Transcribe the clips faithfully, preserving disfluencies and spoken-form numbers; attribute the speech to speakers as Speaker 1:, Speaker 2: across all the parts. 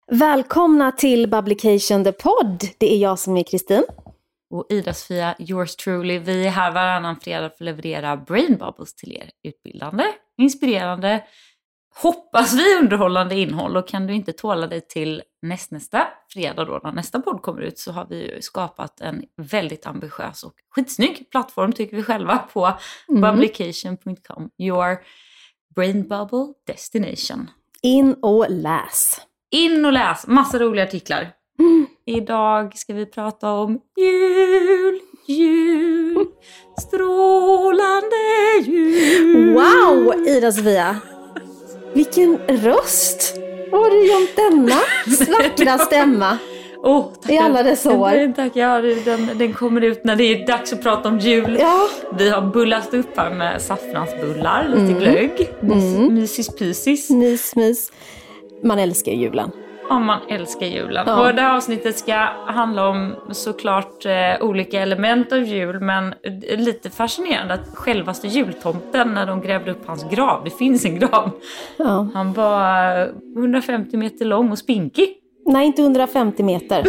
Speaker 1: Välkomna till Publication the Pod. Det är jag som är Kristin.
Speaker 2: Och Ida-Sofia, yours truly. Vi är här varannan fredag för att leverera brain bubbles till er. Utbildande, inspirerande, hoppas vi underhållande innehåll. Och kan du inte tåla dig till nästnästa fredag då, när nästa podd kommer ut, så har vi ju skapat en väldigt ambitiös och skitsnygg plattform tycker vi själva på mm. publication punkt com. Your brain bubble destination.
Speaker 1: In och läs.
Speaker 2: In och läs, massa roliga artiklar. Mm. Idag ska vi prata om jul, jul, strålande jul.
Speaker 1: Wow, Ida-Sofia. Vilken röst. Vad har du gömt denna vackra stämma?
Speaker 2: Oh,
Speaker 1: i alla dess år.
Speaker 2: Tack, ja, den, den kommer ut när det är dags att prata om jul.
Speaker 1: Ja.
Speaker 2: Vi har bullat upp här med saffransbullar, lite mm. glögg, mm. mysis pysis.
Speaker 1: Mys, mys. Man älskar julen.
Speaker 2: Ja, man älskar julen. Ja. Och det här avsnittet ska handla om såklart eh, olika element av jul. Men lite fascinerande att självaste jultomten, när de grävde upp hans grav, det finns en grav. Ja. Han var hundrafemtio meter lång och spinkig.
Speaker 1: Nej, inte hundrafemtio meter.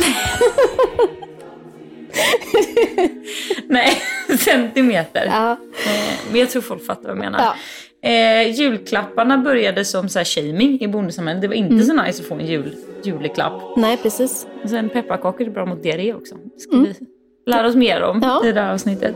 Speaker 2: Nej, centimeter.
Speaker 1: Ja.
Speaker 2: Eh, men jag tror folk fattar vad jag menar.
Speaker 1: Ja.
Speaker 2: Eh, julklapparna började som så här shaming i bondesamhället. Det var inte mm. så nice att få en jul, juleklapp.
Speaker 1: Nej, precis.
Speaker 2: Och sen pepparkakor är bra mot diarré också. Det ska mm. vi lära oss mer om ja. i det här avsnittet.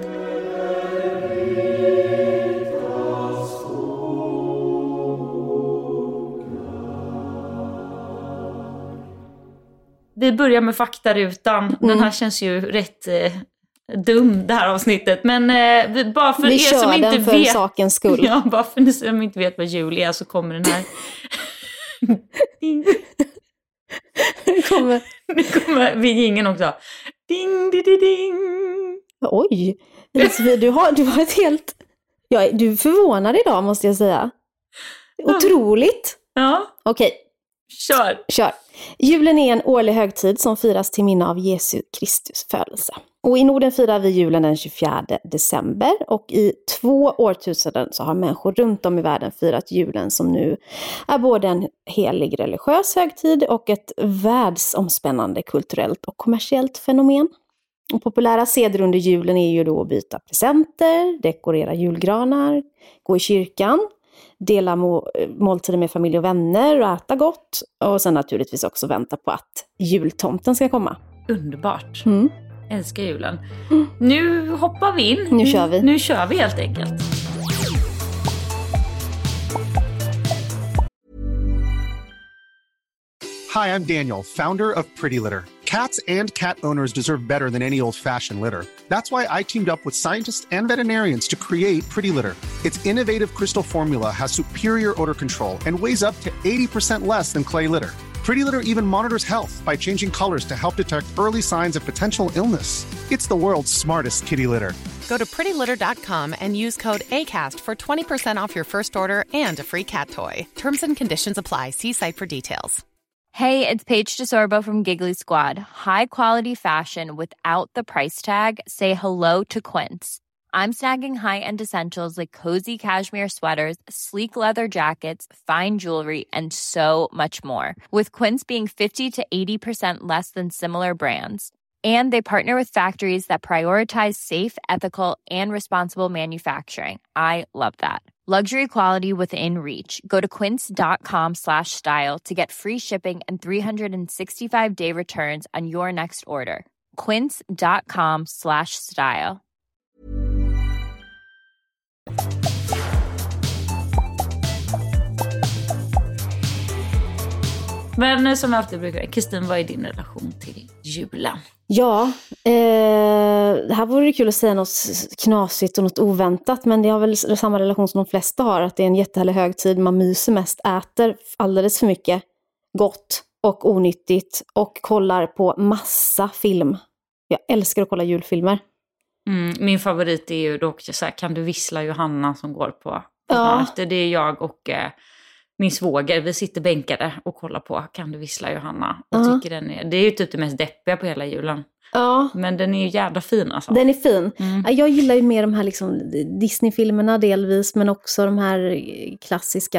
Speaker 2: Vi börjar med faktarutan. Mm. Den här känns ju rätt... Eh, dum det här avsnittet, men eh, bara för
Speaker 1: vi
Speaker 2: er som inte
Speaker 1: den för
Speaker 2: vet
Speaker 1: sakens skull.
Speaker 2: Ja, bara för er som inte vet vad jul är, så kommer den här ding.
Speaker 1: Det kommer
Speaker 2: nu kommer vi gingen också. Ding di di ding.
Speaker 1: Oj. Du har du har ett helt ja, du är förvånad idag måste jag säga. Otroligt.
Speaker 2: Ja.
Speaker 1: Okej.
Speaker 2: Kör.
Speaker 1: Kör. Julen är en årlig högtid som firas till minne av Jesu Kristus födelse. Och i Norden firar vi julen den tjugofjärde december och i två årtusenden så har människor runt om i världen firat julen som nu är både en helig religiös högtid och ett världsomspännande kulturellt och kommersiellt fenomen. Och populära seder under julen är ju då att byta presenter, dekorera julgranar, gå i kyrkan, dela må- måltider med familj och vänner och äta gott. Och sen naturligtvis också vänta på att jultomten ska komma.
Speaker 2: Underbart.
Speaker 1: Mm.
Speaker 2: Älskar julen. Mm. Nu hoppar vi in.
Speaker 1: Nu kör vi.
Speaker 2: Nu kör vi helt enkelt.
Speaker 3: Hi, I'm Daniel, founder of Pretty Litter. Cats and cat owners deserve better than any old-fashioned litter. That's why I teamed up with scientists and veterinarians to create Pretty Litter. Its innovative crystal formula has superior odor control and weighs up to eighty percent less than clay litter. Pretty Litter even monitors health by changing colors to help detect early signs of potential illness. It's the world's smartest kitty litter.
Speaker 4: Go to pretty litter dot com and use code ACAST for twenty percent off your first order and a free cat toy. Terms and conditions apply. See site for details.
Speaker 5: Hey, it's Paige DeSorbo from Giggly Squad. High quality fashion without the price tag. Say hello to Quince. I'm snagging high-end essentials like cozy cashmere sweaters, sleek leather jackets, fine jewelry, and so much more. With Quince being fifty to eighty percent less than similar brands. And they partner with factories that prioritize safe, ethical, and responsible manufacturing. I love that. Luxury quality within reach. Go to quince dot com slash style to get free shipping and three sixty-five day returns on your next order. quince dot com slash style.
Speaker 2: Men som jag alltid brukar, Kristin, vad är din relation till julen?
Speaker 1: Ja, eh, det här vore det kul att säga något knasigt och något oväntat, men det har väl samma relation som de flesta har, att det är en jättehärlig högtid, man myser mest, äter alldeles för mycket gott och onyttigt och kollar på massa film. Jag älskar att kolla julfilmer.
Speaker 2: Mm, min favorit är ju dock så här, Kan du vissla Johanna, som går på.
Speaker 1: Ja.
Speaker 2: Efter det är jag och eh, min svåger, vi sitter bänkade och kollar på Kan du vissla Johanna. Och uh-huh. tycker den är, det är ju typ det mest deppiga på hela julen.
Speaker 1: Ja.
Speaker 2: Men den är ju jävla fin alltså.
Speaker 1: Den är fin.
Speaker 2: Mm.
Speaker 1: Jag gillar ju mer de här liksom Disney-filmerna delvis, men också de här klassiska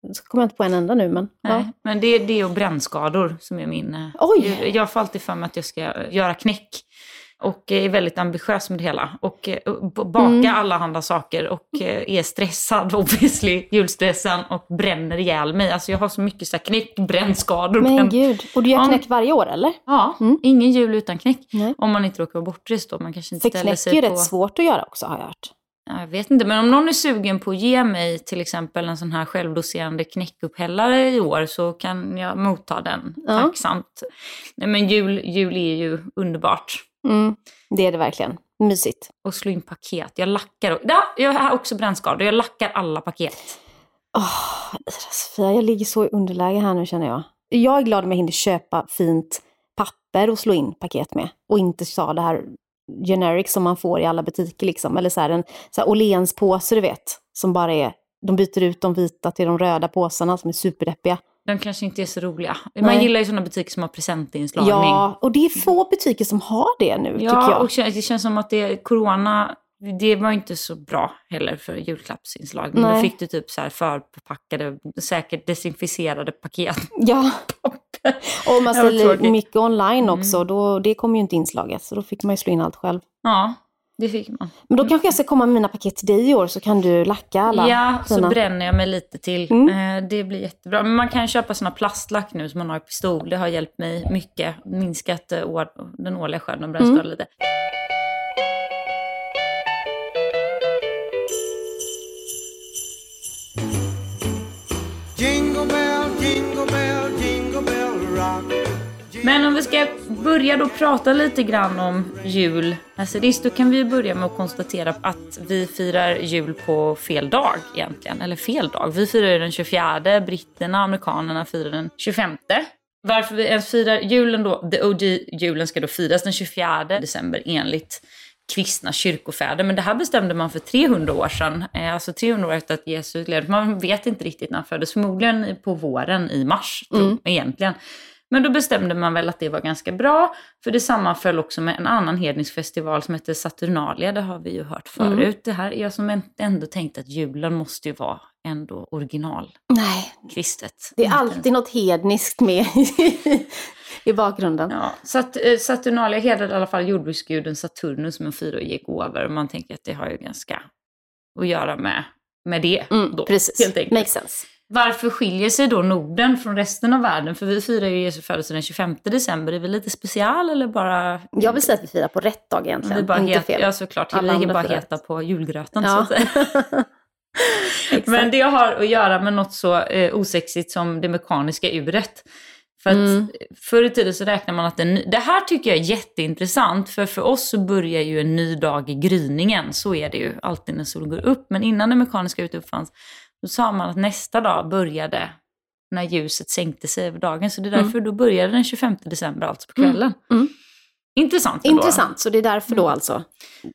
Speaker 1: Så kommer jag inte på en enda nu, men...
Speaker 2: Nej,
Speaker 1: ja.
Speaker 2: men det, det är brännskador som är min...
Speaker 1: Oj!
Speaker 2: Jag, jag får alltid för mig att jag ska göra knäck. Och är väldigt ambitiös med det hela. Och baka mm. alla andra saker. Och är stressad, obviously, julstressen. Och bränner ihjäl mig. Alltså jag har så mycket så här knäck, brännskador.
Speaker 1: Men
Speaker 2: bränn...
Speaker 1: gud, och du gör knäck varje år, eller?
Speaker 2: Ja, mm. ingen jul utan knäck.
Speaker 1: Nej.
Speaker 2: Om man inte råkar vara bortrest då. Man kanske inte
Speaker 1: för
Speaker 2: ställer sig på...
Speaker 1: knäck är ju rätt svårt att göra också, har jag hört.
Speaker 2: Jag vet inte, men om någon är sugen på att ge mig till exempel en sån här självdoserande knäckupphällare i år så kan jag motta den
Speaker 1: ja.
Speaker 2: tacksamt. Nej, men jul, jul är ju underbart.
Speaker 1: Mm, det är det verkligen. Mysigt.
Speaker 2: Och slå in paket. Jag lackar. Ja, jag har också brännskador. Jag lackar alla paket.
Speaker 1: Oh, Sofia, jag ligger så i underläge här nu känner jag. Jag är glad om jag hinner köpa fint papper och slå in paket med. Och inte så det här generic som man får i alla butiker liksom. Eller så här en så här Åhléns påse, du vet. Som bara är, de byter ut de vita till de röda påsarna som är superdeppiga.
Speaker 2: De kanske inte är så roliga.
Speaker 1: Nej.
Speaker 2: Man gillar ju sådana butiker som har presentinslagning.
Speaker 1: Ja, och det är få butiker som har det nu,
Speaker 2: ja,
Speaker 1: tycker jag.
Speaker 2: Ja, och det känns som att det, corona, det var inte så bra heller för julklappsinslagning. Då fick du typ så här förpackade, säkert desinficerade paket.
Speaker 1: Ja, och man ställer mycket online också. Mm. Då, det kommer ju inte inslaget, så då fick man ju slå in allt själv.
Speaker 2: Ja, det fick man.
Speaker 1: Men då kanske jag ska komma med mina paket till dig i år så kan du lacka alla.
Speaker 2: Ja,
Speaker 1: fina.
Speaker 2: Så bränner jag mig lite till. Mm. Det blir jättebra. Men man kan köpa såna plastlack nu som man har i pistol. Det har hjälpt mig mycket. Minskat år, den årliga skörden och brännskador mm. lite.
Speaker 6: Jingle bell, jingle bell, jingle bell rock.
Speaker 2: Men om vi ska börja då prata lite grann om jul. Alltså då kan vi börja med att konstatera att vi firar jul på fel dag egentligen. Eller fel dag. Vi firar den tjugofjärde, britterna, amerikanerna firar den tjugofemte. Varför vi ens firar julen då, the O G-julen ska då firas den tjugofjärde december enligt kristna kyrkofäder. Men det här bestämde man för trehundra år sedan. Alltså trehundra år efter att Jesus levde. Man vet inte riktigt när han föddes. Förmodligen på våren i mars, tror mm. egentligen. Men då bestämde man väl att det var ganska bra. För det sammanföll också med en annan hednisk festival som heter Saturnalia. Det har vi ju hört förut. Mm. Det här är jag som ändå tänkte att julen måste ju vara ändå original.
Speaker 1: Nej,
Speaker 2: kristet.
Speaker 1: Det är alltid något hedniskt med i bakgrunden.
Speaker 2: Ja, Sat- Saturnalia hedrade i alla fall jordbruksguden Saturnus som en fyra och gick över. Man tänker att det har ju ganska att göra med, med det.
Speaker 1: Mm,
Speaker 2: då,
Speaker 1: precis,
Speaker 2: helt enkelt.
Speaker 1: makes sense.
Speaker 2: Varför skiljer sig då Norden från resten av världen? För vi firar ju Jesu födelse den tjugofemte december. Är vi lite special eller bara...
Speaker 1: Jag vill säga att vi firar på rätt dag egentligen.
Speaker 2: Vi bara
Speaker 1: inte
Speaker 2: het...
Speaker 1: fel.
Speaker 2: Ja, såklart. Vi kan bara heta på julgröten,
Speaker 1: ja.
Speaker 2: så att säga. Men det har att göra med något så eh, osexigt som det mekaniska uret. För att mm. förr i tiden så räknar man att en ny... Det här tycker jag är jätteintressant. För för oss så börjar ju en ny dag i gryningen. Så är det ju alltid när solen går upp. Men innan det mekaniska uret uppfanns, då sa man att nästa dag började när ljuset sänkte sig över dagen. Så det är därför mm. då började den tjugofemte december, alltså på kvällen. Mm. Mm. Intressant ändå.
Speaker 1: Intressant, så det är därför då alltså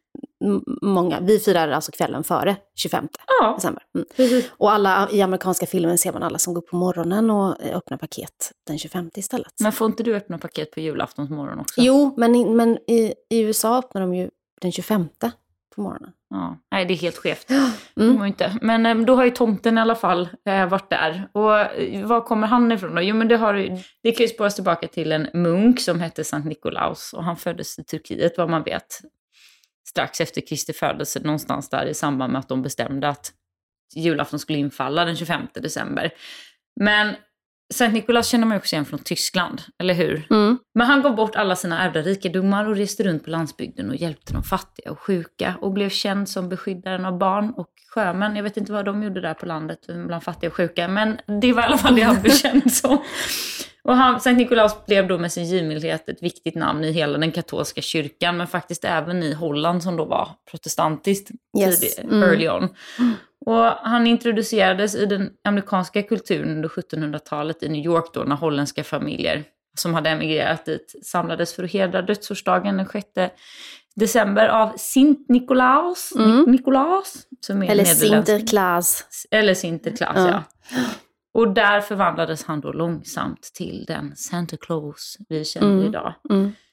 Speaker 1: många, vi firar alltså kvällen före tjugofemte
Speaker 2: ja.
Speaker 1: december. Mm. Och alla i amerikanska filmen ser man alla som går upp på morgonen och öppnar paket den tjugofemte istället.
Speaker 2: Men får inte du öppna paket på julaftons morgon också?
Speaker 1: Jo, men, men i, i U S A öppnar de ju den tjugofemte på morgonen.
Speaker 2: Ja, nej, det är helt skevt. Mm. Inte. Men äm, då har ju tomten i alla fall äh, varit där. Och äh, var kommer han ifrån då? Jo, men det, har, det kan ju spåras tillbaka till en munk som hette Sankt Nikolaus. Och han föddes i Turkiet, vad man vet. Strax efter Kristi födelse, någonstans där i samband med att de bestämde att julafton skulle infalla den tjugofemte december. Men Sankt Nikolaus känner man också igen från Tyskland, eller hur? Mm. Men han gav bort alla sina ärvda rikedomar och reste runt på landsbygden och hjälpte de fattiga och sjuka. Och blev känd som beskyddaren av barn och sjömän. Jag vet inte vad de gjorde där på landet bland fattiga och sjuka. Men det var i alla fall det han blev känd som. Och han, Sankt Nikolaus blev då med sin givmildhet ett viktigt namn i hela den katolska kyrkan. Men faktiskt även i Holland som då var protestantiskt
Speaker 1: yes.
Speaker 2: tidigt, mm. early on. Och han introducerades i den amerikanska kulturen under sjuttonhundratalet i New York då, när holländska familjer som hade emigrerat dit samlades för att hedra dödsårsdagen den sjätte december av Sint Nikolaus. Mm. Nikolaus som är
Speaker 1: eller Sinterklaas.
Speaker 2: Eller Sinterklaas, ja. ja. Och där förvandlades han då långsamt till den Santa Claus vi känner
Speaker 1: mm.
Speaker 2: idag.
Speaker 1: Mm.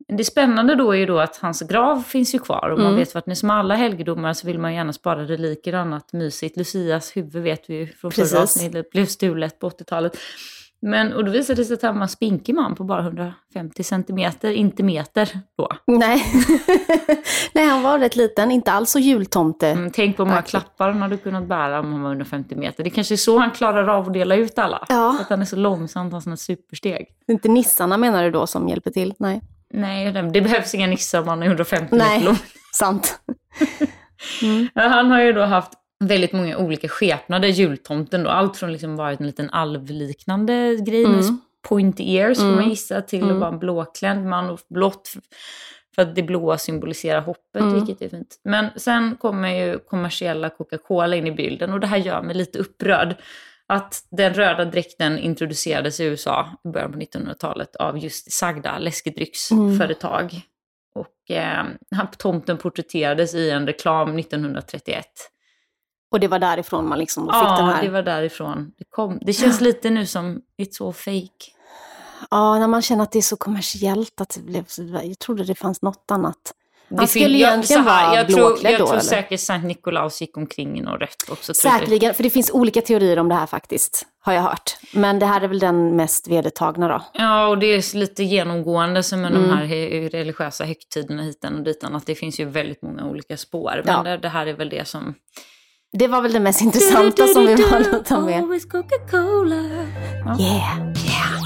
Speaker 2: det spännande då är ju då att hans grav finns ju kvar. Och man
Speaker 1: Mm.
Speaker 2: vet att ni som alla helgedomar så vill man gärna spara reliker och annat mysigt. Lucias huvud vet vi ju från förra
Speaker 1: Precis.
Speaker 2: avsnittet blev stulet på åttiotalet. Men, och då visade det sig att han var en spinkig man på bara hundrafemtio centimeter, inte meter då.
Speaker 1: Nej. Nej, han var rätt liten, inte alls så jultomte.
Speaker 2: Mm, tänk på hur många
Speaker 1: Verkligen.
Speaker 2: klappar han hade kunnat bära om han var hundrafemtio meter. Det kanske är så han klarar av att dela ut alla.
Speaker 1: Ja.
Speaker 2: För att han är så långsamt, han har sådana supersteg.
Speaker 1: Inte nissarna menar du då som hjälper till? Nej,
Speaker 2: Nej, det det behövs inga nissar om man är hundrafemtio meter
Speaker 1: Nej.
Speaker 2: lång.
Speaker 1: sant.
Speaker 2: Han har ju då haft väldigt många olika skepnader, jultomten då. Allt från liksom varit en liten alvliknande grej med
Speaker 1: Mm.
Speaker 2: pointy ears, får
Speaker 1: Mm.
Speaker 2: man gissa, till
Speaker 1: Mm.
Speaker 2: att vara en blåklädd man och blått för att det blåa symboliserar hoppet,
Speaker 1: Mm.
Speaker 2: vilket är fint. Men sen kommer ju kommersiella Coca-Cola in i bilden och det här gör mig lite upprörd. Att den röda dräkten introducerades i U S A i början på nittonhundratalet av just sagda läskedrycksföretag. Och eh, han- tomten porträtterades i en reklam nittonhundratrettioett.
Speaker 1: Och det var därifrån man liksom fick
Speaker 2: Ja,
Speaker 1: den här...
Speaker 2: det var därifrån det kom. Det känns lite nu som it's all fake.
Speaker 1: Ja, när man känner att det är så kommersiellt att det blev så... Jag trodde det fanns något annat. Han
Speaker 2: Det
Speaker 1: skulle
Speaker 2: fin- jag-
Speaker 1: egentligen
Speaker 2: så här,
Speaker 1: vara
Speaker 2: jag tror,
Speaker 1: blåklädd
Speaker 2: jag
Speaker 1: då,
Speaker 2: tror
Speaker 1: eller?
Speaker 2: säkert Sankt Nikolaus gick omkring i något rött också. tror jag.
Speaker 1: Säkerligen, för det finns olika teorier om det här faktiskt, har jag hört. Men det här är väl den mest vedertagna då.
Speaker 2: Ja, och det är lite genomgående som med
Speaker 1: Mm.
Speaker 2: de här he- religiösa högtiderna hitan och ditan. Att det finns ju väldigt många olika spår. Men
Speaker 1: Ja.
Speaker 2: det, det här är väl det som...
Speaker 1: Det var väl det mest intressanta som vi valde att ta med.
Speaker 2: Always Coca-Cola. Ja.
Speaker 1: Yeah, yeah.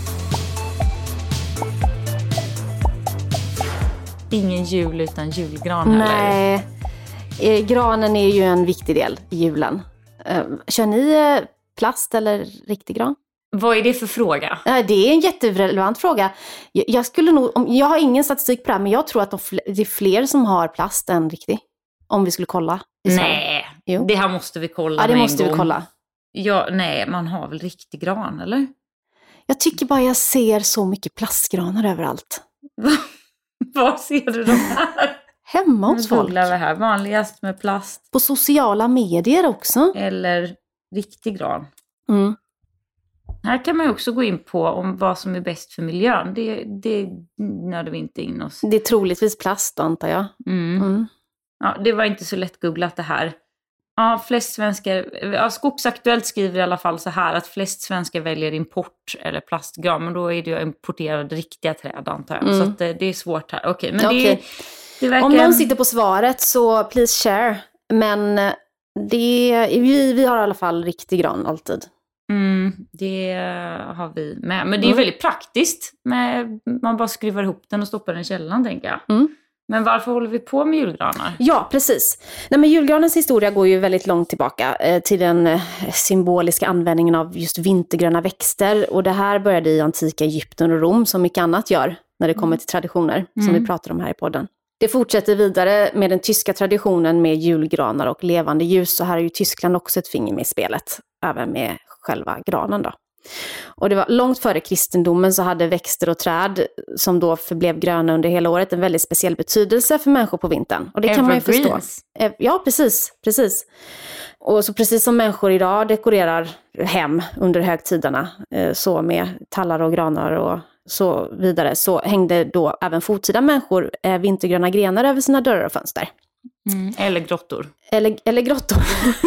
Speaker 2: Ingen jul utan julgran heller.
Speaker 1: Nej, eh, granen är ju en viktig del i julen. Eh, Kör ni eh, plast eller riktig gran?
Speaker 2: Vad är det för fråga?
Speaker 1: Nej, det är en jätterelevant fråga. Jag, jag, skulle nog, om- jag har ingen statistik på det här, men jag tror att de fl- det är fler som har plast än riktig. Om vi skulle kolla i Sverige.
Speaker 2: Nej,
Speaker 1: Jo.
Speaker 2: det här måste vi kolla
Speaker 1: Ja, det
Speaker 2: med
Speaker 1: måste
Speaker 2: en
Speaker 1: vi
Speaker 2: gång.
Speaker 1: kolla.
Speaker 2: Ja, nej, man har väl riktig gran, eller?
Speaker 1: Jag tycker bara jag ser så mycket plastgranar överallt.
Speaker 2: Vad ser du de här?
Speaker 1: Hemma hos
Speaker 2: Nu
Speaker 1: folk.
Speaker 2: googlar vi här. Vanligast med plast
Speaker 1: På sociala medier också.
Speaker 2: eller riktig gran.
Speaker 1: Mm.
Speaker 2: Här kan man ju också gå in på om vad som är bäst för miljön. Det, det nördar vi inte in oss.
Speaker 1: Det är troligtvis plast, antar jag.
Speaker 2: Mm.
Speaker 1: Mm.
Speaker 2: Ja, det var inte så lätt googlat det här. Ja, flest svenskar, ja, Skogsaktuellt skriver i alla fall så här att flest svenskar väljer import eller plastgran, men då är det ju importerade riktiga träd, antar jag.
Speaker 1: Mm.
Speaker 2: Så att det, det är svårt här. Okej, men
Speaker 1: Okej.
Speaker 2: det, det verkar...
Speaker 1: Om någon sitter på svaret så please share. Men det, vi, vi har i alla fall riktig gran alltid.
Speaker 2: Mm, det har vi med. Men det är
Speaker 1: Mm.
Speaker 2: väldigt praktiskt. Med, man bara skruvar ihop den och stoppar den i källaren, tänker jag.
Speaker 1: Mm.
Speaker 2: Men varför håller vi på med julgranar?
Speaker 1: Ja, precis. Nej, men julgranens historia går ju väldigt långt tillbaka eh, till den eh, symboliska användningen av just vintergröna växter. Och det här började i antika Egypten och Rom, som mycket annat gör när det kommer till traditioner, som
Speaker 2: Mm.
Speaker 1: vi pratar om här i podden. Det fortsätter vidare med den tyska traditionen med julgranar och levande ljus. Så här är ju Tyskland också ett finger med i spelet, även med själva granen då. Och det var långt före kristendomen så hade växter och träd som då förblev gröna under hela året en väldigt speciell betydelse för människor på vintern. Och det kan man ju förstå.
Speaker 2: Evergreens.
Speaker 1: Eh, Ja, precis, precis. Och så precis som människor idag dekorerar hem under högtiderna, eh, så med tallar och granar och så vidare, så hängde då även forntida människor eh, vintergröna grenar över sina dörrar och fönster.
Speaker 2: Mm. Eller grottor.
Speaker 1: Eller, eller grottor.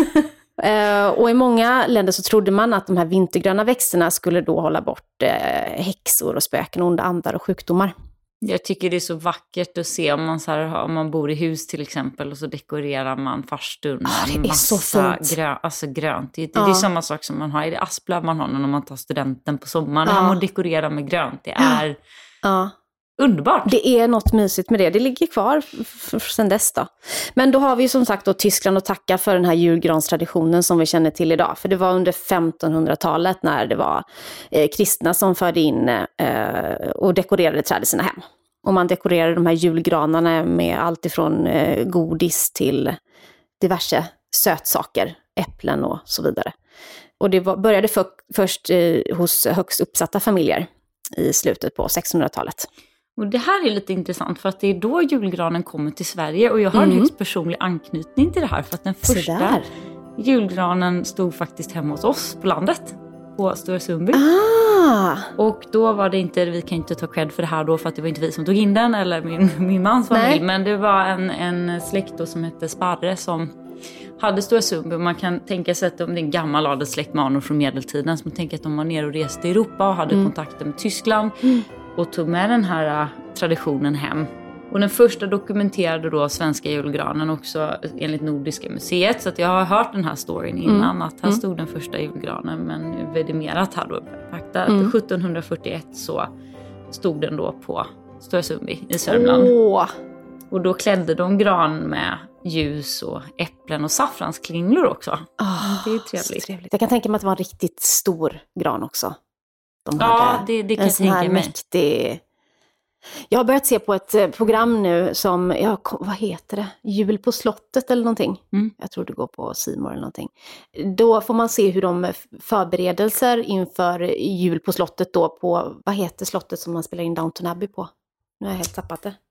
Speaker 1: Eh, och i många länder så trodde man att de här vintergröna växterna skulle då hålla bort eh, häxor och spöken, onda andar och sjukdomar.
Speaker 2: Jag tycker det är så vackert att se om man, så här, om man bor i hus till exempel och så dekorerar man farstun med
Speaker 1: Ah, det är
Speaker 2: en
Speaker 1: så
Speaker 2: massa
Speaker 1: fint.
Speaker 2: grö, alltså grönt. Det, det,
Speaker 1: Ja.
Speaker 2: det är samma sak som man har i det asplöv man har när man tar studenten på sommaren.
Speaker 1: Ja.
Speaker 2: Det här med att dekorera med grönt, det är
Speaker 1: Ja.
Speaker 2: underbart.
Speaker 1: Det är något mysigt med det. Det ligger kvar f- f- sedan dess då. Men då har vi som sagt då Tyskland att tacka för den här julgranstraditionen som vi känner till idag. För det var under femtonhundratalet när det var eh, kristna som förde in eh, och dekorerade träd i sina hem. Och man dekorerade de här julgranarna med allt ifrån eh, godis till diverse sötsaker, äpplen och så vidare. Och det var, började för, först eh, hos högst uppsatta familjer i slutet på sextonhundratalet.
Speaker 2: Och det här är lite intressant för att det är då julgranen kommer till Sverige. Och jag har en
Speaker 1: Mm.
Speaker 2: högst personlig anknytning till det här. För att den
Speaker 1: Så
Speaker 2: första
Speaker 1: där.
Speaker 2: julgranen stod faktiskt hemma hos oss på landet. På Stora Sundby.
Speaker 1: Ah, Ah!
Speaker 2: Och då var det inte, vi kan inte ta cred för det här då för att det var inte vi som tog in den eller min, min mans familj.
Speaker 1: Nej.
Speaker 2: Men det var en, en släkt då som hette Sparre som hade Stora Sundby. Man kan tänka sig att de, det är en gammal adelssläkt med anor från medeltiden. Så man tänker att de var ner och reste i Europa och hade mm. kontakter med Tyskland. Mm. Och tog med den här uh, traditionen hem. Och den första dokumenterade då svenska julgranen också enligt Nordiska museet. Så att jag har hört den här storyn innan. Mm. Att här mm. stod den första julgranen. Men nu vidimerat här då. Fakta, mm. att sjuttonhundrafyrtioett så stod den då på Stora Sundby i Sörmland.
Speaker 1: Åh.
Speaker 2: Och då klädde de gran med ljus och äpplen och saffransklingor också.
Speaker 1: Oh,
Speaker 2: det är trevligt.
Speaker 1: trevligt. Jag kan tänka mig att det var en riktigt stor gran också. De
Speaker 2: ja, det, det kan jag tänka mig.
Speaker 1: Mäktig... Jag har börjat se på ett program nu som, ja, vad heter det? Jul på slottet eller någonting. Mm. Jag tror det går på C More eller någonting. Då får man se hur de förberedelser inför jul på slottet då på, vad heter slottet som man spelar in Downton Abbey på? Nu har jag helt tappat det.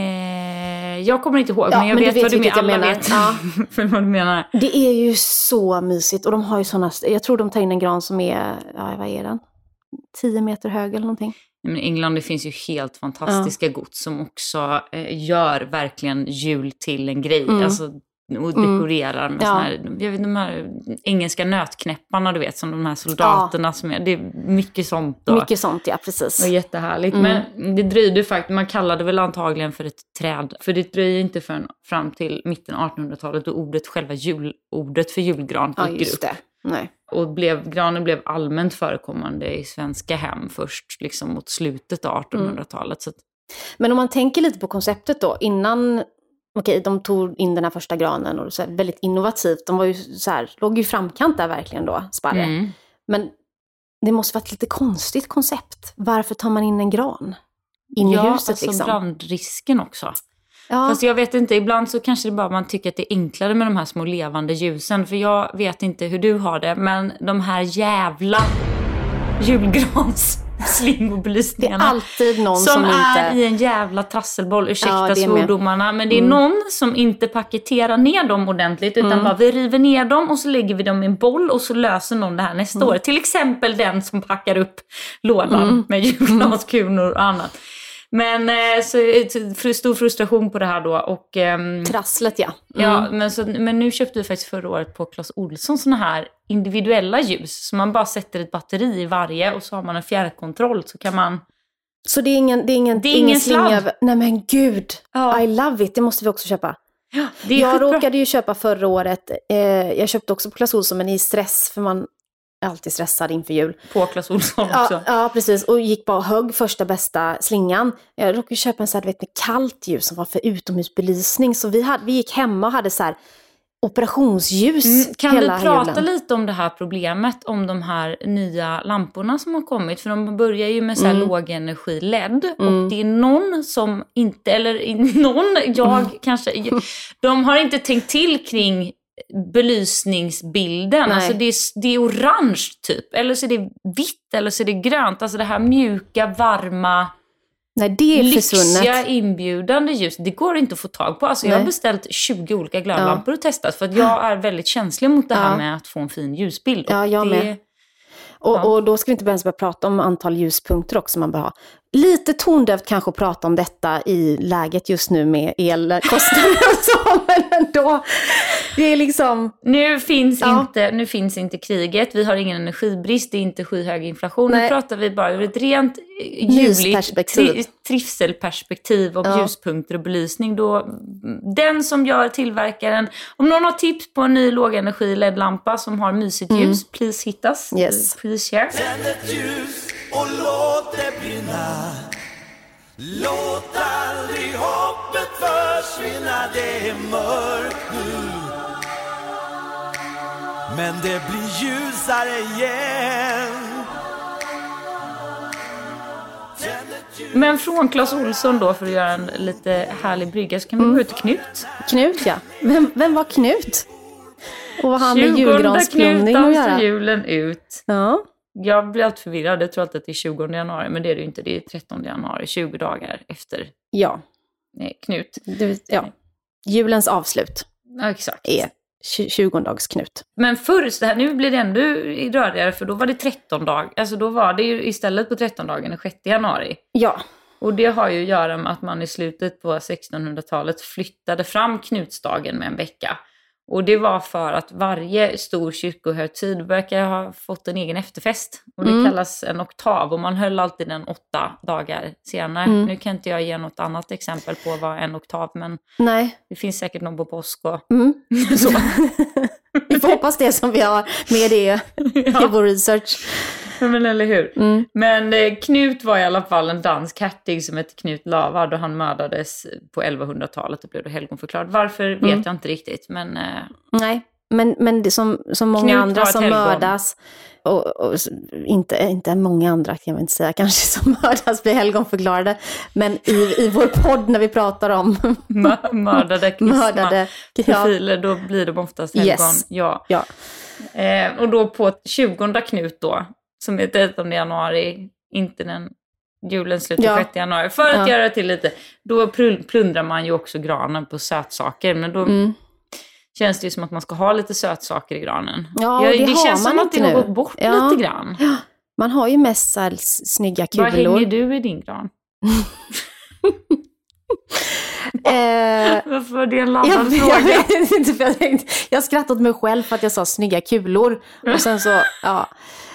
Speaker 2: Eh, jag kommer inte ihåg, ja, men jag
Speaker 1: men
Speaker 2: vet,
Speaker 1: vet
Speaker 2: vad du menar.
Speaker 1: Jag menar.
Speaker 2: Vet
Speaker 1: ja.
Speaker 2: för vad du menar.
Speaker 1: Det är ju så mysigt och de har ju sådana, jag tror de tar in en gran som är, ja, vad är den? tio meter hög eller någonting.
Speaker 2: Men i England det finns ju helt fantastiska ja. gods som också eh, gör verkligen jul till en grej. Mm. Alltså, och dekorerar med mm. såna här, jag vet, de här engelska nötknäpparna du vet, som de här soldaterna ja. som är, det är mycket sånt då.
Speaker 1: Mycket sånt, ja precis.
Speaker 2: Och jättehärligt, mm. men det dröjde faktiskt, man kallade väl antagligen för ett träd, för det dröjde inte förrän fram till mitten av artonhundratalet och ordet, själva julordet för julgran
Speaker 1: ja, just det. Nej.
Speaker 2: Och blev, granen blev allmänt förekommande i svenska hem först liksom mot slutet av artonhundratalet. Så att...
Speaker 1: Men om man tänker lite på konceptet då, innan okej, de tog in den här första granen och så här, väldigt innovativt. De var ju så här, låg ju framkant där verkligen då, Sparre. Mm. Men det måste vara ett lite konstigt koncept. Varför tar man in en gran in
Speaker 2: ja,
Speaker 1: i huset
Speaker 2: alltså
Speaker 1: liksom?
Speaker 2: Brandrisken också.
Speaker 1: Ja.
Speaker 2: Fast jag vet inte, ibland så kanske det bara man tycker att det är enklare med de här små levande ljusen. För jag vet inte hur du har det, men de här jävla julgrans slingobelysningarna.
Speaker 1: Det är alltid någon som,
Speaker 2: som är
Speaker 1: inte...
Speaker 2: i en jävla trasselboll, ursäkta
Speaker 1: ja,
Speaker 2: svordomarna. Men det är mm. någon som inte paketerar ner dem ordentligt. Utan mm. bara vi river ner dem och så lägger vi dem i en boll. Och så löser någon det här nästa mm. år. Till exempel den som packar upp lådan mm. med julgranskulor och annat. Men så stor frustration på det här då. Och, um,
Speaker 1: trasslet, ja.
Speaker 2: Mm. ja men, så, men nu köpte vi faktiskt förra året på Clas Ohlson såna här individuella ljus. Så man bara sätter ett batteri i varje och så har man en fjärrkontroll. Så kan man...
Speaker 1: Så det är ingen, det är ingen,
Speaker 2: det är ingen
Speaker 1: slinga...
Speaker 2: sladd.
Speaker 1: Nej men gud,
Speaker 2: ja.
Speaker 1: I love it. Det måste vi också köpa.
Speaker 2: Ja, det är
Speaker 1: jag
Speaker 2: skitbra.
Speaker 1: råkade ju köpa förra året. Eh, jag köpte också på Clas Ohlson men i stress för man... alltid stressad inför jul.
Speaker 2: På Clas Ohlson också.
Speaker 1: Ja, ja, precis. Och gick bara och högg första bästa slingan. Jag råkade köpa en så här, vet, med kallt ljus som var för utomhusbelysning. Så vi, hade, vi gick hemma och hade så här operationsljus
Speaker 2: mm, Kan
Speaker 1: hela
Speaker 2: vi prata
Speaker 1: julen.
Speaker 2: lite om det här problemet, om de här nya lamporna som har kommit? För de börjar ju med så här
Speaker 1: mm.
Speaker 2: lågenergi-L E D.
Speaker 1: Mm.
Speaker 2: Och det är någon som inte, eller någon, jag mm. kanske, de har inte tänkt till kring belysningsbilden.
Speaker 1: Nej.
Speaker 2: Alltså det är, det är orange typ. Eller så är det vitt, eller så är det grönt. Alltså det här mjuka, varma,
Speaker 1: Nej, det är
Speaker 2: lyxiga,
Speaker 1: försvunnet.
Speaker 2: inbjudande ljus. Det går inte att få tag på. Alltså jag har beställt tjugo olika glödlampor ja. och testat. För att jag är väldigt känslig mot det här ja. med att få en fin ljusbild.
Speaker 1: Ja, jag
Speaker 2: det...
Speaker 1: med. Och, ja. och då ska vi inte ens börja prata om antal ljuspunkter också man bör ha. Lite tondövt kanske att prata om detta i läget just nu med elkostnader och så, men ändå. Det är liksom...
Speaker 2: Nu finns,
Speaker 1: ja.
Speaker 2: inte, nu finns inte kriget, vi har ingen energibrist, det är inte skyhög inflation.
Speaker 1: Nej.
Speaker 2: Nu pratar vi bara ur ett rent juligt tri- trivselperspektiv och ja. ljuspunkter och belysning. Då, den som gör tillverkaren, om någon har tips på en ny lågenergi-L E D-lampa som har mysigt ljus, mm. please hit us.
Speaker 1: Yes.
Speaker 2: Please share.
Speaker 6: Tänd ett ljus och låt det brinna. Låt aldrig hoppet försvinna, det är mörkt nu. Men det blir ljusare igen.
Speaker 2: Men från Clas Ohlson då, för att göra en lite härlig brygga, så kan vi mm. gå ut till Knut.
Speaker 1: Knut, ja. Vem, vem var Knut? Och vad han med julgransplundring att göra?
Speaker 2: Julen ut.
Speaker 1: Ja.
Speaker 2: Jag blir alltid förvirrad. Jag tror alltid att det är tjugonde januari, men det är det ju inte. Det är trettonde januari, tjugo dagar efter
Speaker 1: ja.
Speaker 2: Nej, Knut.
Speaker 1: Du, ja. Julens avslut.
Speaker 2: Ja, exakt.
Speaker 1: Är tjugondags-knut.
Speaker 2: Men först, det här, nu blir det ändå rörigare för då var det tretton dagar. Alltså då var det ju istället på tretton dagen den sjätte januari.
Speaker 1: Ja.
Speaker 2: Och det har ju att göra med att man i slutet på sextonhundratalet flyttade fram knutsdagen med en vecka. Och det var för att varje stor kyrkohögtid verkar ha fått en egen efterfest. Och det mm. kallas en oktav och man höll alltid den åtta dagar senare. Mm. Nu kan inte jag ge något annat exempel på vad en oktav, men
Speaker 1: Nej.
Speaker 2: det finns säkert någon på påsk och
Speaker 1: mm.
Speaker 2: så.
Speaker 1: Vi får hoppas det som vi har med det ja. i vår research.
Speaker 2: Men eller hur?
Speaker 1: Mm.
Speaker 2: Men eh, Knut var i alla fall en dansk hertig som hette Knut Lavard och han mördades på elvahundratalet och blev då helgonförklarad. Varför vet mm. jag inte riktigt. Men, eh,
Speaker 1: Nej, men, men det som, som många Knut andra som helgon. mördas och, och inte, inte många andra kan jag inte säga kanske som mördas blir helgonförklarade. Men i, i vår podd när vi pratar om
Speaker 2: M- mördade kristna
Speaker 1: mördade,
Speaker 2: profiler, ja. då blir de oftast helgon.
Speaker 1: Yes.
Speaker 2: Ja.
Speaker 1: ja.
Speaker 2: Eh, och då på tjugonde Knut då, som är trettonde januari, inte den julen slutar
Speaker 1: ja.
Speaker 2: sjätte januari. För att ja. göra det till lite, då plundrar man ju också granen på sötsaker. Men då mm. känns det ju som att man ska ha lite sötsaker i granen.
Speaker 1: Ja,
Speaker 2: ja,
Speaker 1: det,
Speaker 2: det
Speaker 1: har
Speaker 2: känns
Speaker 1: man
Speaker 2: som
Speaker 1: inte
Speaker 2: att det
Speaker 1: nu.
Speaker 2: har gått bort
Speaker 1: ja.
Speaker 2: lite grann.
Speaker 1: Ja. Man har ju mest så här snygga kulor.
Speaker 2: Vad hänger du i din gran?
Speaker 1: Eh,
Speaker 2: Varför var det en laddad
Speaker 1: jag,
Speaker 2: fråga?
Speaker 1: Jag vet inte, för jag tänkte, jag skrattade åt mig själv för att jag sa snygga kulor. Och sen så, ja.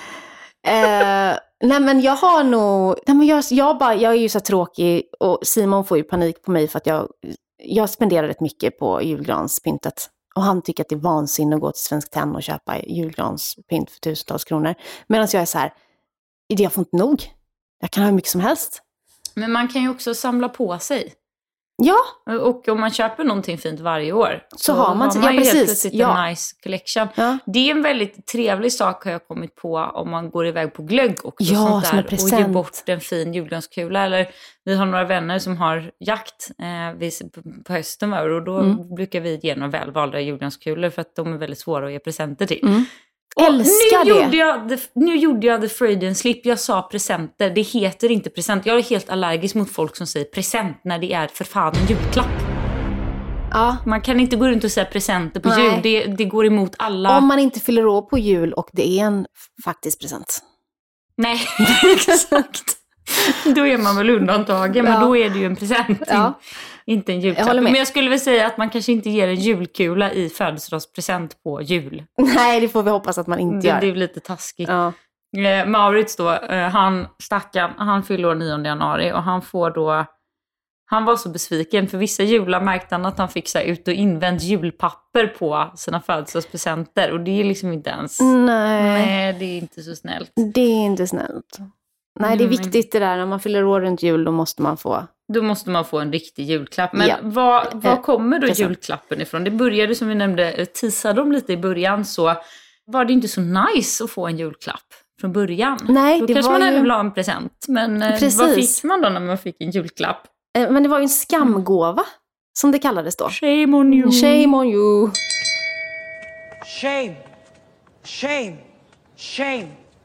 Speaker 1: Eh, nej men jag har nog, nej men jag, jag, bara, jag är ju så tråkig och Simon får ju panik på mig för att jag, jag spenderar rätt mycket på julgranspyntet. Och han tycker att det är vansinne att gå till Svensk Tenn och köpa julgranspynt för tusentals kronor. Medan jag är så här, jag får inte nog. Jag kan ha hur mycket som helst.
Speaker 2: Men man kan ju också samla på sig.
Speaker 1: Ja.
Speaker 2: Och om man köper någonting fint varje år så,
Speaker 1: så har man,
Speaker 2: har man
Speaker 1: ja,
Speaker 2: ju
Speaker 1: precis.
Speaker 2: helt plötsligt
Speaker 1: ja.
Speaker 2: en nice collection.
Speaker 1: Ja.
Speaker 2: Det är en väldigt trevlig sak har jag kommit på om man går iväg på glögg också.
Speaker 1: Ja,
Speaker 2: sånt
Speaker 1: som en
Speaker 2: där,
Speaker 1: present.
Speaker 2: och ger bort en fin julgranskula. Eller vi har några vänner som har jakt eh, vid, på hösten och då
Speaker 1: mm. brukar
Speaker 2: vi ge några välvalda julgranskulor för att de är väldigt svåra att ge presenter till.
Speaker 1: Mm.
Speaker 2: Älskar nu
Speaker 1: det.
Speaker 2: Gjorde jag the, nu gjorde jag the Freudian slip. Jag sa presenter. Det heter inte present. Jag är helt allergisk mot folk som säger present när det är för fan en julklapp.
Speaker 1: Ja.
Speaker 2: Man kan inte gå runt och säga presenter på
Speaker 1: Nej.
Speaker 2: jul. Det, det går emot alla.
Speaker 1: Om man inte fyller år på jul och det är en faktisk present.
Speaker 2: Nej, exakt. Då är man väl undantagen.
Speaker 1: Ja.
Speaker 2: Men då är det ju en present.
Speaker 1: Ja.
Speaker 2: Inte en julklapp.
Speaker 1: Jag
Speaker 2: men jag skulle väl säga att man kanske inte ger en julkula i födelsedagspresent på jul.
Speaker 1: Nej, det får vi hoppas att man inte
Speaker 2: det,
Speaker 1: gör.
Speaker 2: Det är lite taskigt.
Speaker 1: Ja.
Speaker 2: Eh, Maurits då, eh, han stackaren, han fyller år nionde januari och han får då, han var så besviken för vissa jular märkte han att han fick så här ut och invänt julpapper på sina födelsedagspresenter och det är liksom inte ens,
Speaker 1: nej,
Speaker 2: nej det är inte så snällt.
Speaker 1: Det är inte snällt. Nej, det är viktigt det där, när man fyller år runt jul då måste man få.
Speaker 2: Då måste man få en riktig julklapp. Men
Speaker 1: ja.
Speaker 2: vad, vad kommer då
Speaker 1: Present.
Speaker 2: julklappen ifrån? Det började som vi nämnde, teasade de lite i början så var det inte så nice att få en julklapp från början.
Speaker 1: Nej,
Speaker 2: då
Speaker 1: det
Speaker 2: kanske
Speaker 1: var
Speaker 2: man
Speaker 1: ju...
Speaker 2: hade velat ha en present. Men
Speaker 1: Precis.
Speaker 2: vad fick man då när man fick en julklapp?
Speaker 1: Men det var ju en skamgåva, som det kallades då.
Speaker 2: Shame on you.
Speaker 1: Shame on you.
Speaker 7: Shame. Shame. Shame.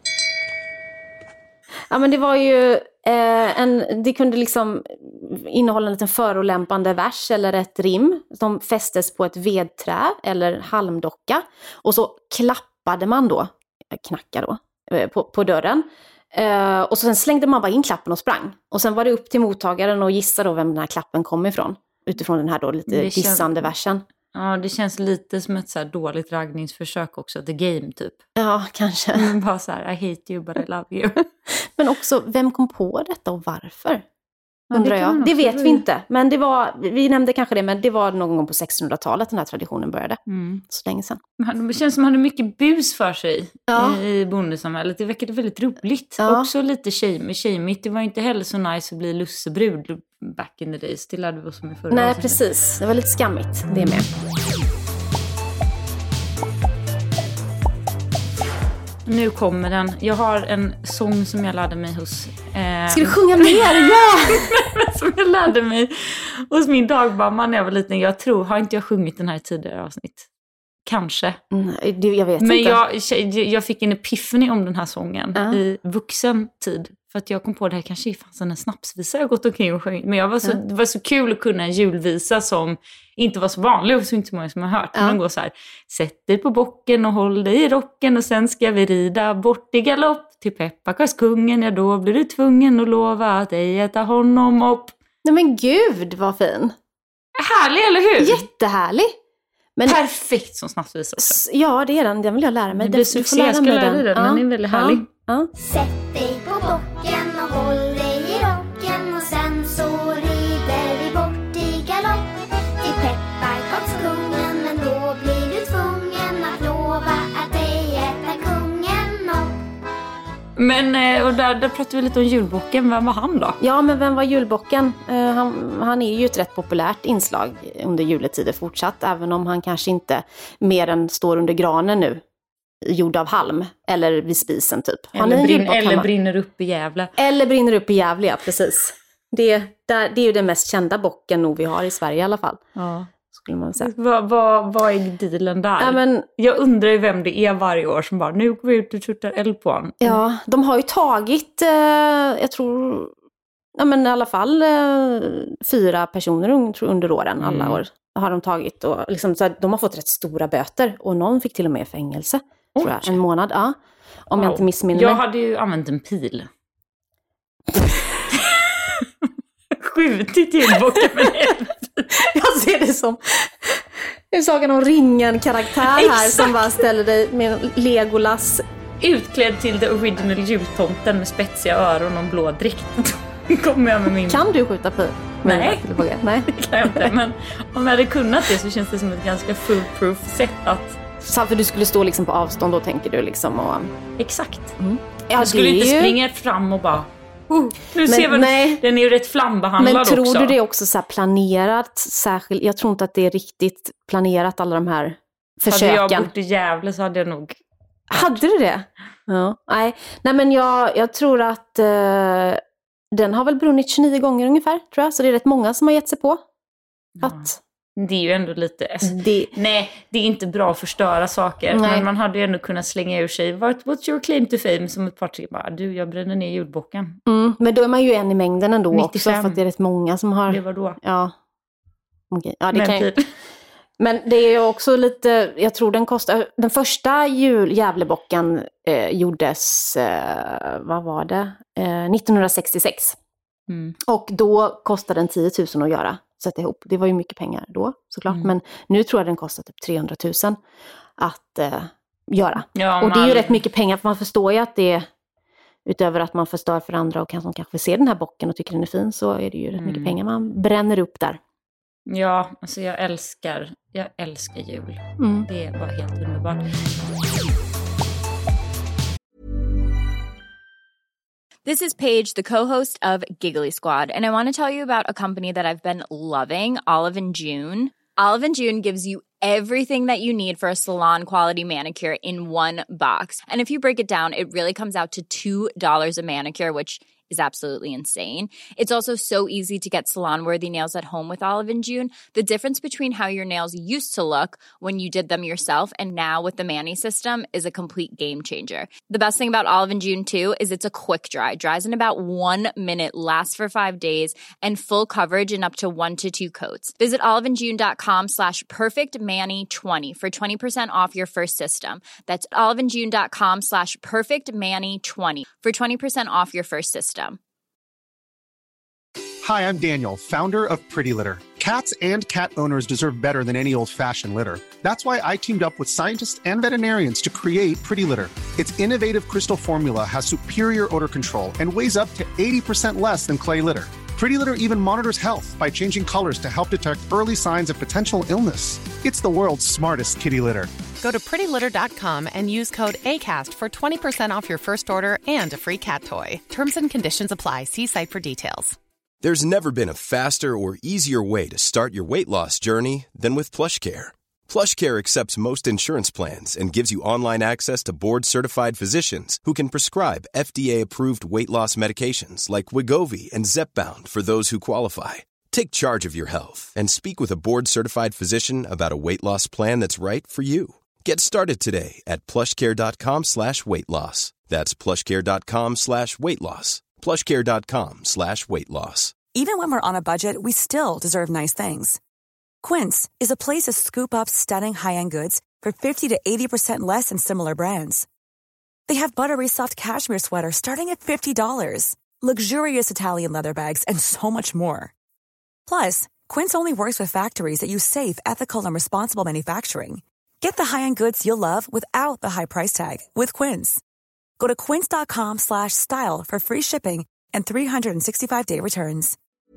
Speaker 1: Ja, men det var ju eh, en, det kunde liksom innehålla en liten förolämpande vers eller ett rim som fästes på ett vedträ eller halmdocka. Och så klappade man då, knacka då, eh, på, på dörren. Eh, och så sen slängde man bara in klappen och sprang. Och sen var det upp till mottagaren att gissa då vem den här klappen kom ifrån. Utifrån den här då lite
Speaker 2: Det känns-
Speaker 1: dissande versen.
Speaker 2: Ja, det känns lite som ett så här dåligt raggningsförsök också. The Game typ.
Speaker 1: Ja, kanske.
Speaker 2: Men bara så här, I hate you but I love you.
Speaker 1: Men också, vem kom på detta och varför?
Speaker 2: Ja,
Speaker 1: Undrar
Speaker 2: det kan
Speaker 1: jag.
Speaker 2: man
Speaker 1: Det
Speaker 2: också
Speaker 1: vet
Speaker 2: fråga.
Speaker 1: vi inte. Men det var, vi nämnde kanske det, men det var någon gång på sextonhundratalet den här traditionen började.
Speaker 2: Mm.
Speaker 1: Så länge sedan.
Speaker 2: Han- Det känns som att han hade mycket bus för sig
Speaker 1: Ja.
Speaker 2: i, i bondesamhället. Det verkade väldigt roligt.
Speaker 1: Ja.
Speaker 2: Också lite shame- shameigt. Det var inte heller så nice att bli lussebrud back in the days. Det lärde vi oss om i förra
Speaker 1: Nej,
Speaker 2: avsnittet.
Speaker 1: precis. Det var lite skammigt, det med.
Speaker 2: Nu kommer den. Jag har en sång som jag lärde mig hos... Eh,
Speaker 1: Ska du sjunga mer? Ja!
Speaker 2: som jag lärde mig hos min dagmamma när jag var liten. Jag tror, har inte jag sjungit den här i tidigare avsnitt? Kanske.
Speaker 1: Nej, det- jag vet
Speaker 2: Men
Speaker 1: inte.
Speaker 2: jag, jag fick en epiphany om den här sången
Speaker 1: Ja.
Speaker 2: i vuxen tid För att jag kom på det här kanske fanns en snapsvisa jag gått omkring och sjöng. Men jag var så, ja. det var så kul att kunna en julvisa som inte var så vanlig och så inte så många som har hört. Ja. Man går så här, sätt dig på bocken och håll dig i rocken och sen ska vi rida bort i galopp till pepparkakskungen. Ja, då blir du tvungen att lova att ej äta honom upp.
Speaker 1: Nej men gud, vad fin.
Speaker 2: Härlig, eller hur?
Speaker 1: Jättehärlig. Men
Speaker 2: perfekt som snapsvisa också.
Speaker 1: Ja, det är den. Den vill jag lära mig.
Speaker 2: Det blir succé. Jag ska lära dig den. Den är väldigt härlig.
Speaker 1: Ja. Ja.
Speaker 8: Sätt dig på bocken och håll dig i rocken och sen så rider vi bort i galopp till pepparkakskungen, men då blir du tvungen att lova att ej äta kungen upp.
Speaker 2: Men, och där, där pratade vi lite om julbocken. Vem var han då?
Speaker 1: Ja, men vem var julbocken? Uh, han, han är ju ett rätt populärt inslag under juletider fortsatt, även om han kanske inte mer än står under granen nu. Gjord av halm. Eller vid spisen typ. Han
Speaker 2: eller
Speaker 1: är
Speaker 2: brin, eller brinner upp i Gävle.
Speaker 1: Eller brinner upp i Gävle, ja, precis. Det, där, det är ju den mest kända bocken nog vi har i Sverige i alla fall.
Speaker 2: Ja.
Speaker 1: Skulle man säga.
Speaker 2: Vad, vad, vad är dealen där?
Speaker 1: Ja, men,
Speaker 2: jag undrar ju vem det är varje år som bara, nu går vi ut och tuttar eld på honom.
Speaker 1: Ja, de har ju tagit, eh, jag tror, ja, men i alla fall eh, fyra personer under åren, alla mm. år har de tagit. Och liksom, så de har fått rätt stora böter och någon fick till och med fängelse. Tror jag, en månad, ja. Om wow. jag inte missminner mig.
Speaker 2: Jag hade ju använt en pil. Skjutit julbocken med en pil.
Speaker 1: Jag ser det som det är saken om ringen-karaktär här som bara ställer dig med Legolas.
Speaker 2: Utklädd till the original jultomten med spetsiga öron och blå dräkt. Kommer jag med min...
Speaker 1: Kan du skjuta pil?
Speaker 2: Nej,
Speaker 1: Nej,
Speaker 2: det kan jag inte. Men om jag hade kunnat det så känns det som ett ganska foolproof sätt att...
Speaker 1: Så för du skulle stå liksom på avstånd då, tänker du liksom och...
Speaker 2: Exakt.
Speaker 1: Mm.
Speaker 2: Ja, jag skulle inte ju... springa fram och bara... Uh, nu men, ser vi, nej. Den är ju rätt flambehandlad också.
Speaker 1: Men tror du det är också så här planerat särskilt? Jag tror inte att det är riktigt planerat, alla de här försöken.
Speaker 2: Hade jag bott i Gävle så hade jag nog...
Speaker 1: Hade du det? Ja. Nej. Nej, men jag, jag tror att uh, den har väl brunnit tjugonio gånger ungefär, tror jag. Så det är rätt många som har gett sig på.
Speaker 2: Ja.
Speaker 1: Att...
Speaker 2: Det är ju ändå lite...
Speaker 1: Det...
Speaker 2: Nej, det är inte bra att förstöra saker. Nej. Men man hade ju ändå kunnat slänga ur sig. What's your claim to fame? Som ett par tre bara, du, jag bränner ner julbocken.
Speaker 1: Mm, men då är man ju en i mängden ändå nittiofem. Också. För att det är rätt många som har...
Speaker 2: Det var då.
Speaker 1: Ja, okay. Ja, det kan ju... Men det är ju också lite... Jag tror den kostar... Den första jul, Gävlebocken eh, gjordes... Eh, vad var det? Eh, nittonhundrasextiosex. Mm. Och då kostade den tio tusen att göra. Sätta ihop. Det var ju mycket pengar då, såklart. Mm. Men nu tror jag den kostar typ trehundratusen att eh, göra. Ja, och man... det är ju rätt mycket pengar, för man förstår ju att det är, utöver att man förstör för andra och kan, kanske ser den här bocken och tycker den är fin, så är det ju rätt mm. mycket pengar man bränner upp där.
Speaker 2: Ja, alltså jag älskar, jag älskar jul. Mm. Det är bara helt underbart.
Speaker 5: This is Paige, the co-host of Giggly Squad, and I want to tell you about a company that I've been loving, Olive and June. Olive and June gives you everything that you need for a salon-quality manicure in one box. And if you break it down, it really comes out to two dollars a manicure, which is absolutely insane. It's also so easy to get salon-worthy nails at home with Olive and June. The difference between how your nails used to look when you did them yourself and now with the Mani system is a complete game changer. The best thing about Olive and June too is it's a quick dry. Dries in about one minute, lasts for five days, and full coverage in up to one to two coats. Visit oliveandjune.com slash perfectmani20 for twenty percent off your first system. That's oliveandjune.com slash perfectmani20 for twenty percent off your first system.
Speaker 3: Hi, I'm Daniel, founder of Pretty Litter. Cats and cat owners deserve better than any old-fashioned litter. That's why I teamed up with scientists and veterinarians to create Pretty Litter. Its innovative crystal formula has superior odor control and weighs up to eighty percent less than clay litter. Pretty Litter even monitors health by changing colors to help detect early signs of potential illness. It's the world's smartest kitty litter.
Speaker 4: Go to pretty litter dot com and use code ACAST for twenty percent off your first order and a free cat toy. Terms and conditions apply. See site for details.
Speaker 9: There's never been a faster or easier way to start your weight loss journey than with PlushCare. PlushCare accepts most insurance plans and gives you online access to board-certified physicians who can prescribe F D A-approved weight loss medications like Wegovy and Zepbound for those who qualify. Take charge of your health and speak with a board-certified physician about a weight loss plan that's right for you. Get started today at plushcare.com slash weight loss. That's plushcare.com slash weight loss. plushcare.com slash weight loss.
Speaker 10: Even when we're on a budget, we still deserve nice things. Quince is a place to scoop up stunning high-end goods for fifty to eighty percent less than similar brands. They have buttery soft cashmere sweaters starting at fifty dollars, luxurious Italian leather bags, and so much more. Plus, Quince only works with factories that use safe, ethical, and responsible manufacturing. Get the high-end goods you'll love without the high price tag with Quince. Go to quince.com slash style for free shipping and three sixty-five day returns.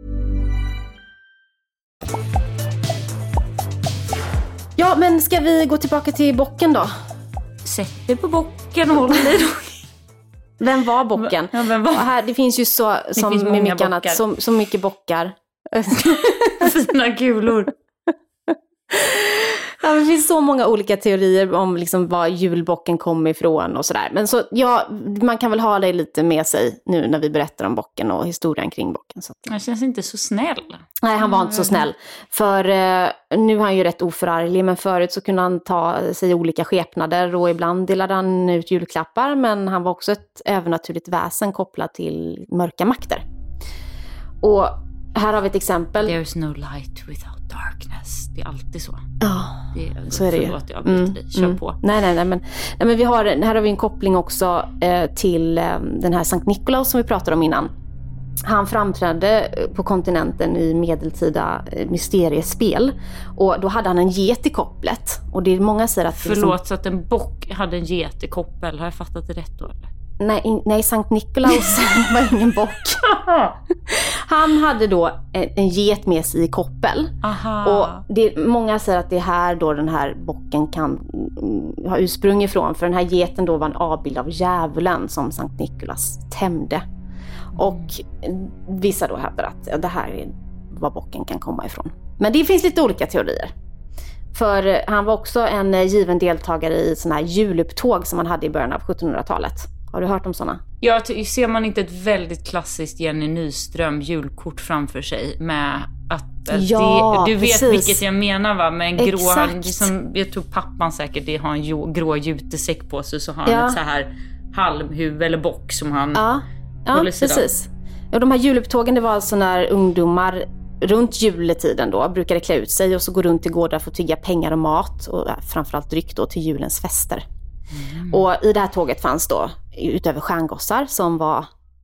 Speaker 1: Ja, men ska vi gå tillbaka till bocken då?
Speaker 2: Sätt dig på bocken och håll i då.
Speaker 1: Vem var bocken?
Speaker 2: Ja, vem var?
Speaker 1: Och här, det finns ju så, som
Speaker 2: finns
Speaker 1: med mycket
Speaker 2: bockar.
Speaker 1: annat, så, så mycket bockar.
Speaker 2: Fina kulor.
Speaker 1: Ja, det finns så många olika teorier om liksom var julbocken kommer ifrån och sådär. Men så, ja, man kan väl ha det lite med sig nu när vi berättar om bocken och historien kring bocken. Så att...
Speaker 2: Han känns inte så snäll.
Speaker 1: Nej, han var inte så snäll. För eh, nu är han ju rätt oförarglig, men förut så kunde han ta sig olika skepnader och ibland delade han ut julklappar, men han var också ett övernaturligt väsen kopplat till mörka makter. Och här har vi ett exempel.
Speaker 2: There's no light without darkness. Det är alltid så.
Speaker 1: Ja,
Speaker 2: det,
Speaker 1: så är det ju.
Speaker 2: Förlåt, jag byter dig. Kör
Speaker 1: mm.
Speaker 2: på.
Speaker 1: Nej, nej, nej. Men, nej, men vi har, här har vi en koppling också eh, till eh, den här Sankt Nikolaus som vi pratade om innan. Han framträdde på kontinenten i medeltida eh, mysteriespel. Och då hade han en get i kopplet. Och det är många säger att...
Speaker 2: Förlåt,
Speaker 1: liksom...
Speaker 2: så att en bock hade en get i koppel. Har jag fattat det rätt då, eller?
Speaker 1: Nej, in, nej, Sankt Nikolaus var ingen bock. Han hade då en, en get med sig i koppel.
Speaker 2: Aha.
Speaker 1: Och det, många säger att det är här då den här bocken kan mm, ha ursprung ifrån. För den här geten då var en avbild av djävulen som Sankt Nikolaus tämjde. Och vissa då hävdar att ja, det här är var bocken kan komma ifrån. Men det finns lite olika teorier. För han var också en given deltagare i sådana här julupptåg som man hade i början av sjuttonhundratalet. Har du hört om sådana?
Speaker 2: Ja, ser man inte ett väldigt klassiskt Jenny Nyström julkort framför sig med att, att
Speaker 1: ja,
Speaker 2: det, du vet
Speaker 1: precis.
Speaker 2: Vilket jag menar, va? Med en grå,
Speaker 1: Exakt.
Speaker 2: liksom, jag tror pappan säkert det har en jo, grå jutesäck på sig, så har han
Speaker 1: ja.
Speaker 2: ett så här halmhuvud eller bock som han
Speaker 1: ja. Ja,
Speaker 2: håller sig
Speaker 1: precis. Och de här julupptågen, det var alltså när ungdomar runt juletiden då brukade klä ut sig och så gå runt till gårdar för att tigga pengar och mat och framförallt dryck då till julens fester. Mm. Och i det här tåget fanns då utöver stjärngossar som var...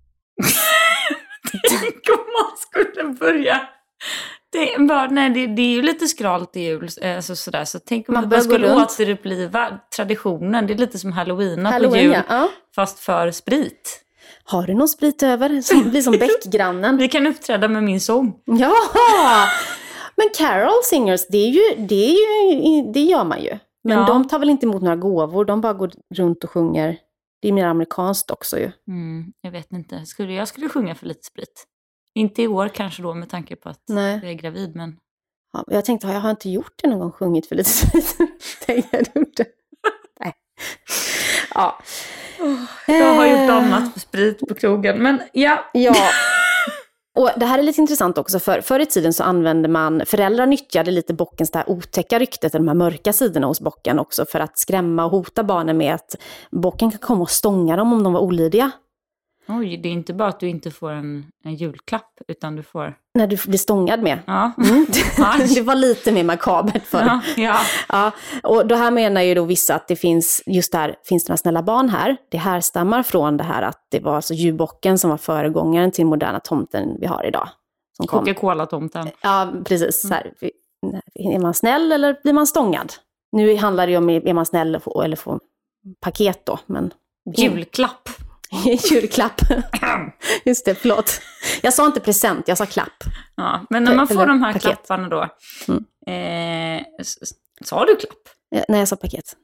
Speaker 2: Tänk om man skulle börja... Det, bara, nej, det, det är ju lite skralt i jul. Alltså sådär, så tänk om man, man skulle återuppliva traditionen. Det är lite som Halloween, Halloween på jul, ja. Ja. Fast för sprit.
Speaker 1: Har du någon sprit över? Som blir som bäckgrannen.
Speaker 2: Vi kan uppträda med min sång.
Speaker 1: Ja! Men Carol Singers, det, är ju, det, är ju, det gör man ju. Men ja. De tar väl inte emot några gåvor. De bara går runt och sjunger. Det är mer amerikanskt också ju.
Speaker 2: Mm, jag vet inte. Skulle, jag skulle sjunga för lite sprit. Inte i år kanske då med tanke på att Nej. jag är gravid. Men...
Speaker 1: Ja, jag tänkte, jag har inte gjort det någon gång, sjungit för lite sprit. Tänkte jag inte. Nej. Ja.
Speaker 2: Jag har gjort annat för sprit på krogen. Men ja.
Speaker 1: Ja. Och det här är lite intressant också, för förr i tiden så använde man, föräldrar nyttjade lite bockens det här otäcka ryktet, de här mörka sidorna hos bocken också, för att skrämma och hota barnen med att bocken kan komma och stånga dem om de var olydiga.
Speaker 2: Oj, det är inte bara att du inte får en, en julklapp, utan du får...
Speaker 1: När du blir stångad med.
Speaker 2: Ja.
Speaker 1: Mm. Det var lite mer makabert för.
Speaker 2: Ja, ja.
Speaker 1: Ja. Och då här menar ju då vissa att det finns, just där finns det några snälla barn här. Det här stammar från det här att det var alltså julbocken som var föregångaren till moderna tomten vi har idag. Som kom.
Speaker 2: Coca-Cola-tomten.
Speaker 1: Ja, precis. Så här, är man snäll eller blir man stångad? Nu handlar det ju om, är man snäll eller får paket då. Men...
Speaker 2: Julklapp.
Speaker 1: Julklapp. Just det, förlåt. Jag sa inte present, jag sa klapp.
Speaker 2: Ja, men när man får
Speaker 1: eller
Speaker 2: de här
Speaker 1: paket.
Speaker 2: klapparna då.
Speaker 1: Mm.
Speaker 2: Eh, sa du klapp?
Speaker 1: Ja, nej, jag sa paket.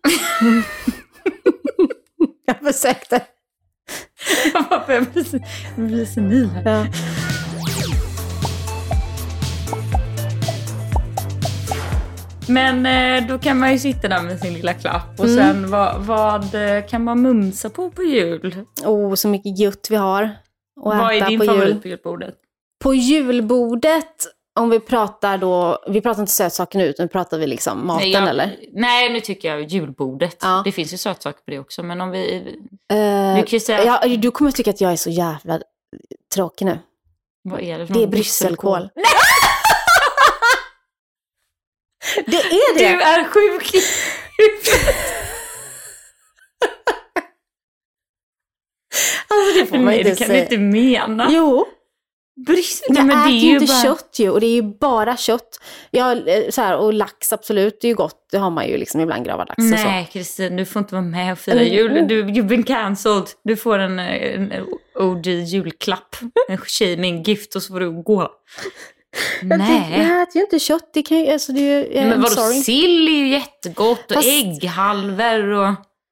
Speaker 1: Jag försökte.
Speaker 2: Jag bara börjar bli senil här.
Speaker 1: Ja.
Speaker 2: Men eh, då kan man ju sitta där med sin lilla klapp. Och mm. sen vad, vad kan man mumsa på på jul?
Speaker 1: Oh, så mycket gött vi har. Och
Speaker 2: vad är din
Speaker 1: på
Speaker 2: favorit
Speaker 1: jul.
Speaker 2: på julbordet?
Speaker 1: På julbordet, om vi pratar då... Vi pratar inte sötsaker nu, utan vi pratar vi liksom maten,
Speaker 2: nej, jag,
Speaker 1: eller?
Speaker 2: Nej, nu tycker jag julbordet. Ja. Det finns ju sötsaker på det också, men om vi...
Speaker 1: Uh,
Speaker 2: du kan ju säga...
Speaker 1: ja, du kommer att tycka att jag är så jävla tråkig nu.
Speaker 2: Vad är det för
Speaker 1: Det är
Speaker 2: någon
Speaker 1: brysselkål. Det är det.
Speaker 2: Du är sjuk i
Speaker 1: Alltså det får man
Speaker 2: Nej,
Speaker 1: inte
Speaker 2: det kan
Speaker 1: säga.
Speaker 2: du inte mena.
Speaker 1: Jo.
Speaker 2: Bryssel,
Speaker 1: Jag
Speaker 2: men
Speaker 1: äter
Speaker 2: det är
Speaker 1: ju
Speaker 2: ju
Speaker 1: inte
Speaker 2: bara...
Speaker 1: kött ju, och det är ju bara kött. Jag, så här, och lax absolut, det är ju gott. Det har man ju liksom ibland gravad lax och så.
Speaker 2: Nej, Kristin, du får inte vara med och fira jul. Du, you've been cancelled. Du får en, en O G-julklapp. En shaming gift och så får du gå.
Speaker 1: Jag,
Speaker 2: Nej.
Speaker 1: jag äter ju inte kött. Det kan ju, alltså det är ju, eh,
Speaker 2: Men vadå,
Speaker 1: sorry.
Speaker 2: sill är ju jättegott. Och
Speaker 1: Fast-
Speaker 2: ägghalvor och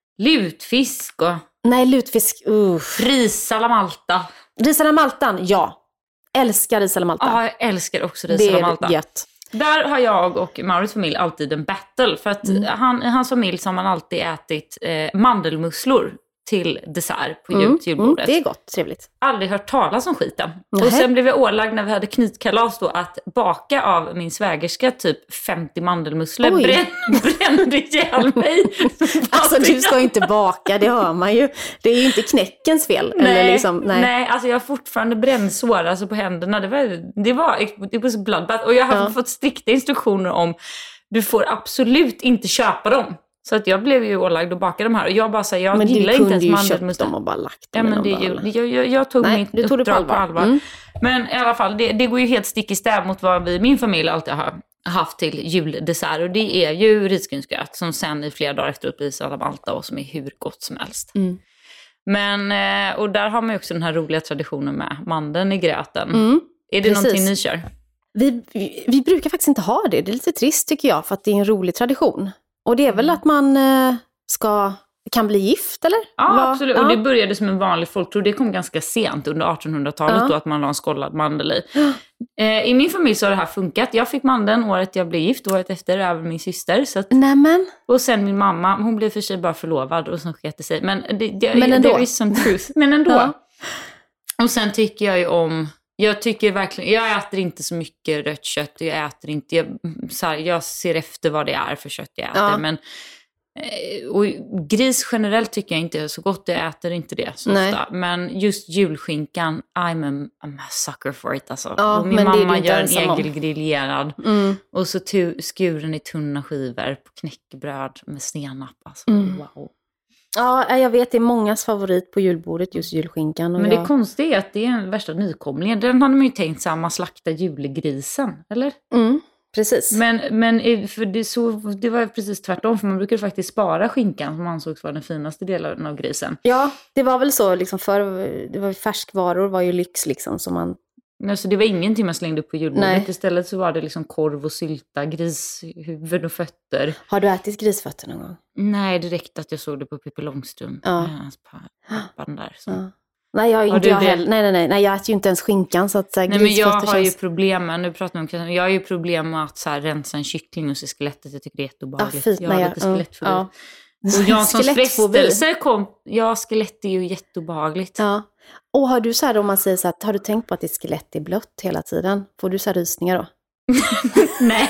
Speaker 2: lutfisk och
Speaker 1: Nej, lutfisk. Uh.
Speaker 2: ris alla Malta.
Speaker 1: Ris alla maltan, ja. Älskar ris alla maltan.
Speaker 2: Ja, jag älskar också ris
Speaker 1: det
Speaker 2: alla
Speaker 1: är
Speaker 2: Malta.
Speaker 1: gött.
Speaker 2: Där har jag och Maurits familj alltid en battle. För att
Speaker 1: Mm.
Speaker 2: han, i hans familj så har man alltid ätit eh, mandelmusslor till dessert på
Speaker 1: Mm,
Speaker 2: jul,
Speaker 1: mm,
Speaker 2: julbordet.
Speaker 1: det är gott, trevligt.
Speaker 2: Aldrig hört talas om skiten.
Speaker 1: Nej.
Speaker 2: Och sen blev jag ålagd när vi hade knytkalas då att baka av min svägerska typ femtio mandelmusslor.
Speaker 1: Oj.
Speaker 2: Brän, brände ihjäl mig.
Speaker 1: Alltså du ska ju inte baka, det hör man ju. Det är ju inte knäckens fel.
Speaker 2: Nej,
Speaker 1: eller liksom, nej.
Speaker 2: nej, alltså jag har fortfarande brännsår alltså på händerna. Det var, det var it was bloodbath. Och jag har
Speaker 1: Ja.
Speaker 2: fått strikta instruktioner om du får absolut inte köpa dem. Så att jag blev ju ålagd att baka de här. Och jag bara säger, jag
Speaker 1: Men
Speaker 2: gillar
Speaker 1: du
Speaker 2: inte
Speaker 1: kunde
Speaker 2: ens
Speaker 1: ju köpt
Speaker 2: mandelmusslor.
Speaker 1: dem och bara lagt
Speaker 2: Ja,
Speaker 1: dem.
Speaker 2: men
Speaker 1: i
Speaker 2: det är
Speaker 1: någon
Speaker 2: ju,
Speaker 1: bara-
Speaker 2: jag, jag, jag tog
Speaker 1: Nej,
Speaker 2: mitt
Speaker 1: du tog det på
Speaker 2: uppdrag på allvar.
Speaker 1: allvar. Mm.
Speaker 2: Men i alla fall, det, det går ju helt stick i stäv mot vad vi i min familj alltid har haft till juldessert. Och det är ju risgrynsgröt som sen i flera dagar efteråt blir alla Malta och som är hur gott som helst.
Speaker 1: Mm.
Speaker 2: Men, eh, och där har man ju också den här roliga traditionen med mandeln i gröten.
Speaker 1: Mm,
Speaker 2: är det
Speaker 1: precis.
Speaker 2: någonting ni kör?
Speaker 1: Vi, vi, vi brukar faktiskt inte ha det. Det är lite trist tycker jag, för att det är en rolig tradition. Och det är väl att man eh, ska, kan bli gift, eller?
Speaker 2: Ja,
Speaker 1: Va?
Speaker 2: absolut.
Speaker 1: Ja.
Speaker 2: Och det började som en vanlig folktro. Det kom ganska sent under artonhundratalet
Speaker 1: Ja.
Speaker 2: då att man la en skållad mandel i. Eh, I min familj så har det här funkat. Jag fick mandeln året jag blev gift, året efter även min syster. Så att,
Speaker 1: Nämen.
Speaker 2: och sen min mamma, hon blev för sig bara förlovad och så sket det sig. Men, det, det,
Speaker 1: Men ändå.
Speaker 2: there is some truth. Men ändå.
Speaker 1: Ja.
Speaker 2: Och sen tycker jag ju om, jag tycker verkligen, jag äter inte så mycket rött kött. Jag äter inte, jag, så här, jag ser efter vad det är för kött jag äter.
Speaker 1: Ja.
Speaker 2: Men, eh, och gris generellt tycker jag inte är så gott, jag äter inte det så
Speaker 1: Nej.
Speaker 2: ofta. Men just julskinkan, I'm a, I'm a sucker for it alltså.
Speaker 1: Ja,
Speaker 2: och min
Speaker 1: men det är du
Speaker 2: mamma
Speaker 1: inte
Speaker 2: gör en
Speaker 1: ensam om.
Speaker 2: egen griljerad.
Speaker 1: Mm.
Speaker 2: Och så tu, skuren i tunna skivor på knäckebröd med senap. Alltså,
Speaker 1: Mm.
Speaker 2: wow.
Speaker 1: Ja, jag vet, det är mångas favorit på julbordet, just julskinkan. Och
Speaker 2: Men
Speaker 1: jag...
Speaker 2: det konstiga är att det är den värsta nykomlingen. Den hade man ju tänkt så här, man slaktar julgrisen, eller?
Speaker 1: Mm, precis.
Speaker 2: Men, men i- för det, så, det var precis tvärtom, för man brukar faktiskt spara skinkan som ansågs vara den finaste delen av grisen.
Speaker 1: Ja, det var väl så liksom för det var ju färskvaror var ju lyx liksom som man.
Speaker 2: Alltså, det var ingenting man slängde upp på julbordet.
Speaker 1: Nej.
Speaker 2: Istället så var det liksom korv och sylta, grishuvud och fötter.
Speaker 1: Har du ätit grisfötter någon gång?
Speaker 2: Nej, direkt att jag såg det på Pippi Långstrump.
Speaker 1: Ja.
Speaker 2: Med hans pa- pappan där. Så.
Speaker 1: Ja. Nej, jag,
Speaker 2: Har
Speaker 1: inte
Speaker 2: du
Speaker 1: jag
Speaker 2: det?
Speaker 1: heller. Nej, nej, nej, nej, jag äter ju inte ens skinkan så att så här,
Speaker 2: Nej, men jag
Speaker 1: grisfötter
Speaker 2: har ju
Speaker 1: känns...
Speaker 2: problem med, nu pratar vi om, jag har ju problem med att så här, rensa en kyckling och se skelettet. Jag tycker det är jätteobehagligt.
Speaker 1: Ah, fint,
Speaker 2: jag har
Speaker 1: nej,
Speaker 2: lite
Speaker 1: ja,
Speaker 2: skelettfobi.
Speaker 1: ja.
Speaker 2: Och Janssons
Speaker 1: Skelettfobi.
Speaker 2: frestelse kom, ja, skelett är ju jätteobehagligt.
Speaker 1: Ja. Och har du så här, om man säger så här, har du tänkt på att ditt skelett är blött hela tiden? Får du så här rysningar då?
Speaker 2: Nej.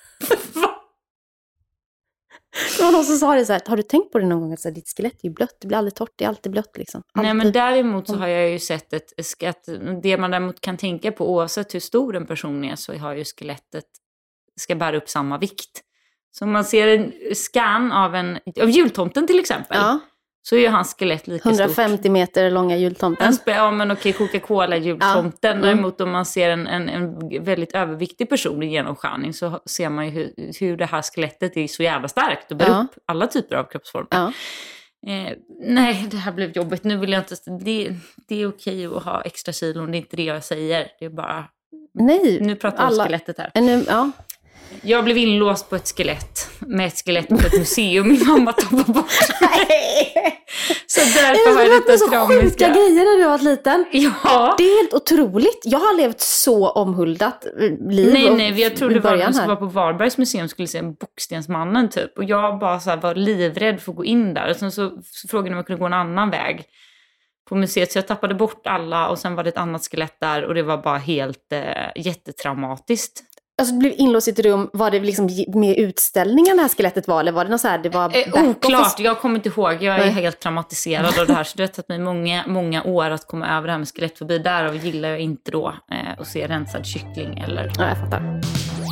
Speaker 1: Det var någon som sa det så här, har du tänkt på det någon gång att så här, ditt skelett är ju blött, det blir aldrig torrt, det är alltid blött liksom.
Speaker 2: Nej, men
Speaker 1: Alltid.
Speaker 2: däremot så har jag ju sett ett, att det man däremot kan tänka på, oavsett hur stor en person är, så har ju skelettet, ska bära upp samma vikt. Så om man ser en scan av, en, av jultomten till exempel,
Speaker 1: Ja,
Speaker 2: så är ju hans skelett lika stort.
Speaker 1: hundrafemtio meter långa jultomten.
Speaker 2: En spe- ja, men okej, Coca-Cola-jultomten.
Speaker 1: Ja. Mm.
Speaker 2: Däremot om man ser en, en, en väldigt överviktig person i genomskärning så ser man ju hur, hur det här skelettet är så jävla starkt och bär
Speaker 1: Ja.
Speaker 2: upp alla typer av kroppsformer.
Speaker 1: Ja.
Speaker 2: Eh, nej, det här blev jobbigt. Nu vill jag inte... Det, det är okej att ha extra kilon, det är inte det jag säger. Det är bara...
Speaker 1: Nej,
Speaker 2: Nu pratar vi om
Speaker 1: alla-
Speaker 2: skelettet här.
Speaker 1: Nu, ja.
Speaker 2: Jag blev inlåst på ett skelett, med ett skelett på ett museum. Min mamma tappade bort det. Så därför har
Speaker 1: Det
Speaker 2: jag
Speaker 1: har varit
Speaker 2: lite
Speaker 1: så sjuka
Speaker 2: traumatiska...
Speaker 1: grejer när du var liten.
Speaker 2: Ja.
Speaker 1: Det är helt otroligt. Jag har levt så omhuldat liv.
Speaker 2: Nej,
Speaker 1: och-
Speaker 2: nej, jag
Speaker 1: i
Speaker 2: trodde det var
Speaker 1: början
Speaker 2: någon som
Speaker 1: här.
Speaker 2: var på Varbergs museum skulle se en Bockstensmannen typ. Och jag bara så här var livrädd för att gå in där. Och sen så, så frågade de om jag kunde gå en annan väg på museet. Så jag tappade bort alla och sen var det ett annat skelett där. Och det var bara helt eh, jättetraumatiskt.
Speaker 1: Alltså du blev inlåst i ett rum, var det liksom med utställningen det här skelettet var? Eller var det något så här, det var
Speaker 2: eh, oklart, jag kommer inte ihåg. Jag är Nej. helt traumatiserad av det här. Så det har tagit mig många, många år att komma över det här med skelettfobi. Därav gillar jag inte då eh, att se rensad kyckling eller...
Speaker 1: Ja, jag fattar.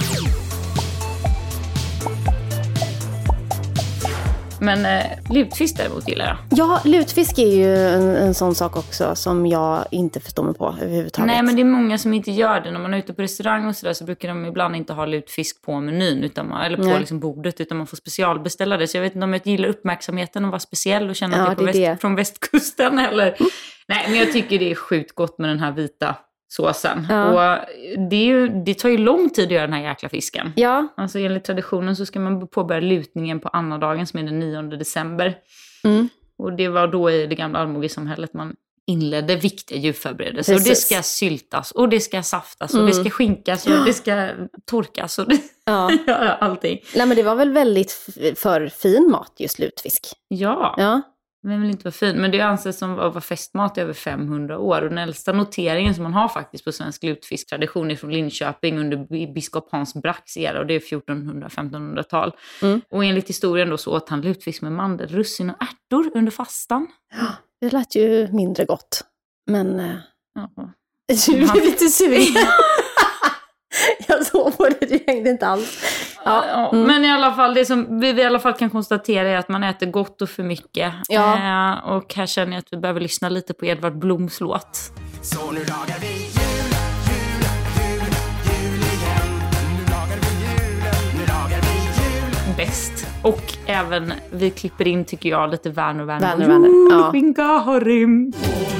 Speaker 2: Men eh, lutfisk däremot gillar jag.
Speaker 1: Ja, lutfisk är ju en, en sån sak också som jag inte förstår mig på överhuvudtaget.
Speaker 2: Nej, men det är många som inte gör det. När man är ute på restaurang och sådär så brukar de ibland inte ha lutfisk på menyn utan man, eller på liksom bordet, utan man får specialbeställa det. Så jag vet inte om jag gillar uppmärksamheten och vara speciell och känna
Speaker 1: ja,
Speaker 2: att det är, på
Speaker 1: det är
Speaker 2: väst,
Speaker 1: det.
Speaker 2: från västkusten. Eller... Nej, men jag tycker det är sjukt gott med den här vita såsen.
Speaker 1: Ja.
Speaker 2: Och det, är ju, det tar ju lång tid att göra den här jäkla fisken.
Speaker 1: Ja.
Speaker 2: Alltså enligt traditionen så ska man påbörja lutningen på andra dagen som är den nionde december.
Speaker 1: Mm.
Speaker 2: Och det var då i det gamla allmogesamhället man inledde viktiga djurförberedelser. Och det ska syltas och det ska saftas och mm. det ska skinkas och det ska torkas och det
Speaker 1: ja.
Speaker 2: ja, allting.
Speaker 1: Nej, men det var väl väldigt för fin mat just lutfisk.
Speaker 2: Ja.
Speaker 1: Ja.
Speaker 2: Men vill inte vara fin. Men det anses som att vara festmat i över femhundra år. Och den äldsta noteringen som man har faktiskt på svensk lutfisktradition är från Linköping under biskop Hans Bracks era. Och det är fjortonhundra-femtonhundratal. Mm. Och enligt historien då så åt han lutfisk med mandel, russin och ärtor under fastan.
Speaker 1: Ja, det lät ju mindre gott. Men
Speaker 2: ja.
Speaker 1: Du är lite sugen. Jag såg på det, det hängde inte alls. Ja.
Speaker 2: Ja, mm. Men i alla fall, det som vi i alla fall kan konstatera är att man äter gott och för mycket.
Speaker 1: Ja.
Speaker 2: Eh, och här känner jag att vi behöver lyssna lite på Edvard Bloms låt.
Speaker 6: Så nu lagar vi jul, jul, jul, jul igen. Nu lagar vi julen, nu lagar vi jul.
Speaker 2: Bäst. Och även, vi klipper in tycker jag lite Werner Werner.
Speaker 1: Werner Werner, ja.
Speaker 2: Skinka har rymt.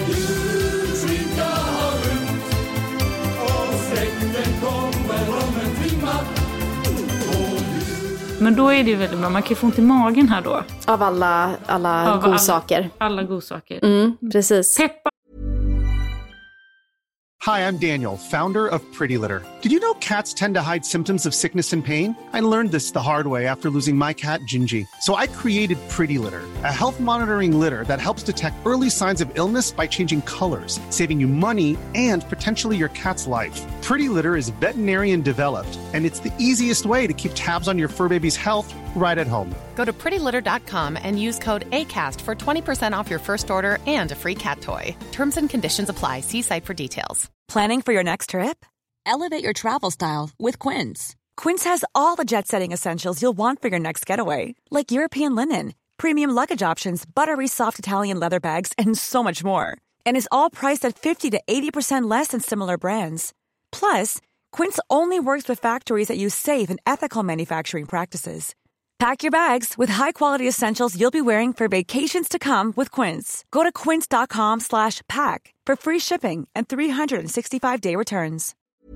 Speaker 2: Men då är det ju väldigt bra. Man kan ju få ont i magen här då.
Speaker 1: Av alla, alla
Speaker 2: Av
Speaker 1: godsaker.
Speaker 2: Alla, alla godsaker.
Speaker 1: Mm, precis.
Speaker 2: Peppa.
Speaker 3: Hi, I'm Daniel, founder of Pretty Litter. Did you know cats tend to hide symptoms of sickness and pain? I learned this the hard way after losing my cat, Gingy. So I created Pretty Litter, a health monitoring litter that helps detect early signs of illness by changing colors, saving you money and potentially your cat's life. Pretty Litter is veterinarian developed, and it's the easiest way to keep tabs on your fur baby's health right at home.
Speaker 4: Go to pretty litter dot com and use code ACAST for twenty percent off your first order and a free cat toy. Terms and conditions apply. See site for details.
Speaker 10: Planning for your next trip? Elevate your travel style with Quince. Quince has all the jet-setting essentials you'll want for your next getaway, like European linen, premium luggage options, buttery soft Italian leather bags, and so much more. And is all priced at fifty to eighty percent less than similar brands. Plus, Quince only works with factories that use safe and ethical manufacturing practices. Pack your bags with high-quality essentials you'll be wearing for vacations to come with Quince. Go to quince dot com slash pack for free shipping and three sixty-five day returns.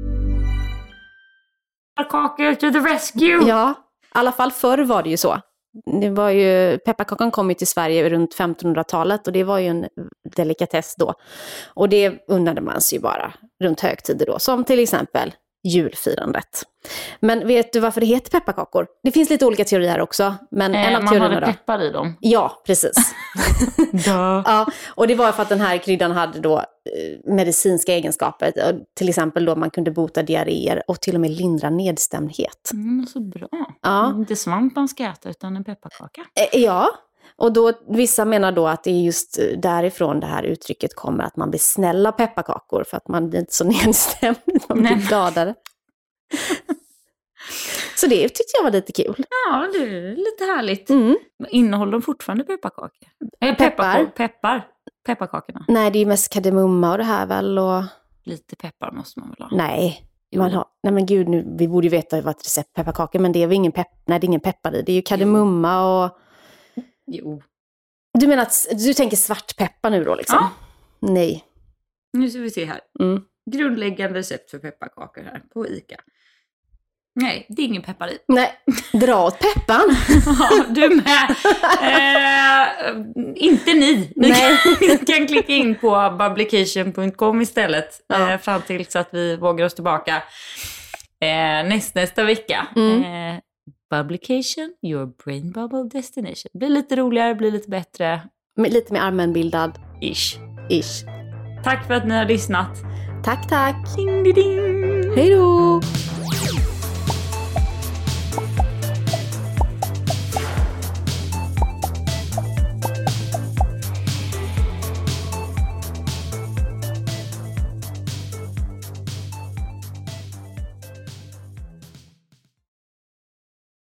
Speaker 2: Pepparkakor to the rescue!
Speaker 1: Ja, i alla fall förr var det ju så. Det var ju, pepparkakan kom ju till Sverige runt femtonhundratalet och det var ju en delikatess då. Och det unnade man sig ju bara runt högtider då, som till exempel julfirandet. Men vet du varför det heter pepparkakor? Det finns lite olika teorier också. Men
Speaker 2: eh,
Speaker 1: en av
Speaker 2: man
Speaker 1: teorierna
Speaker 2: hade
Speaker 1: då,
Speaker 2: peppar i dem.
Speaker 1: Ja, precis. Ja, och det var för att den här kryddan hade då eh, medicinska egenskaper. Till exempel då man kunde bota diarréer och till och med lindra nedstämdhet.
Speaker 2: Mm, så bra.
Speaker 1: Ja.
Speaker 2: Inte svamp man ska äta utan en pepparkaka.
Speaker 1: Eh, ja. Och då, vissa menar då att det är just därifrån det här uttrycket kommer, att man blir snälla pepparkakor för att man blir inte så nedstämd, man blir gladare. Så det tyckte jag var lite kul.
Speaker 2: Ja, det är lite härligt.
Speaker 1: Mm.
Speaker 2: Innehåller de fortfarande pepparkakor? Äh,
Speaker 1: Peppar.
Speaker 2: Peppar. Pepparkakorna.
Speaker 1: Nej, det är ju mest kardemumma och det här väl. Och...
Speaker 2: Lite peppar måste man väl ha?
Speaker 1: Nej, man har... Nej men gud, nu, vi borde ju veta vad ett recept pepparkakor, men det är väl ingen, pepp... Nej, det är ingen peppar i. Det är ju kardemumma och...
Speaker 2: Jo.
Speaker 1: Du menar att du tänker svartpeppar nu då liksom?
Speaker 2: Ja.
Speaker 1: Nej.
Speaker 2: Nu ska vi se här.
Speaker 1: Mm.
Speaker 2: Grundläggande recept för pepparkakor här på Ica. Nej, det är ingen peppar i.
Speaker 1: Nej, dra åt peppan.
Speaker 2: Ja, du med. Eh, inte ni. Ni kan, ni kan klicka in på publication punkt com istället. Ja. Eh, fram tills att vi vågar oss tillbaka eh, näst, nästa vecka.
Speaker 1: Mm.
Speaker 2: Eh, Publication, your brain bubble destination. Blir lite roligare, blir lite bättre.
Speaker 1: Med, lite mer allmänbildad.
Speaker 2: Ish.
Speaker 1: Ish.
Speaker 2: Tack för att ni har lyssnat.
Speaker 1: Tack, tack.
Speaker 2: Ding, ding, ding.
Speaker 1: Hej då.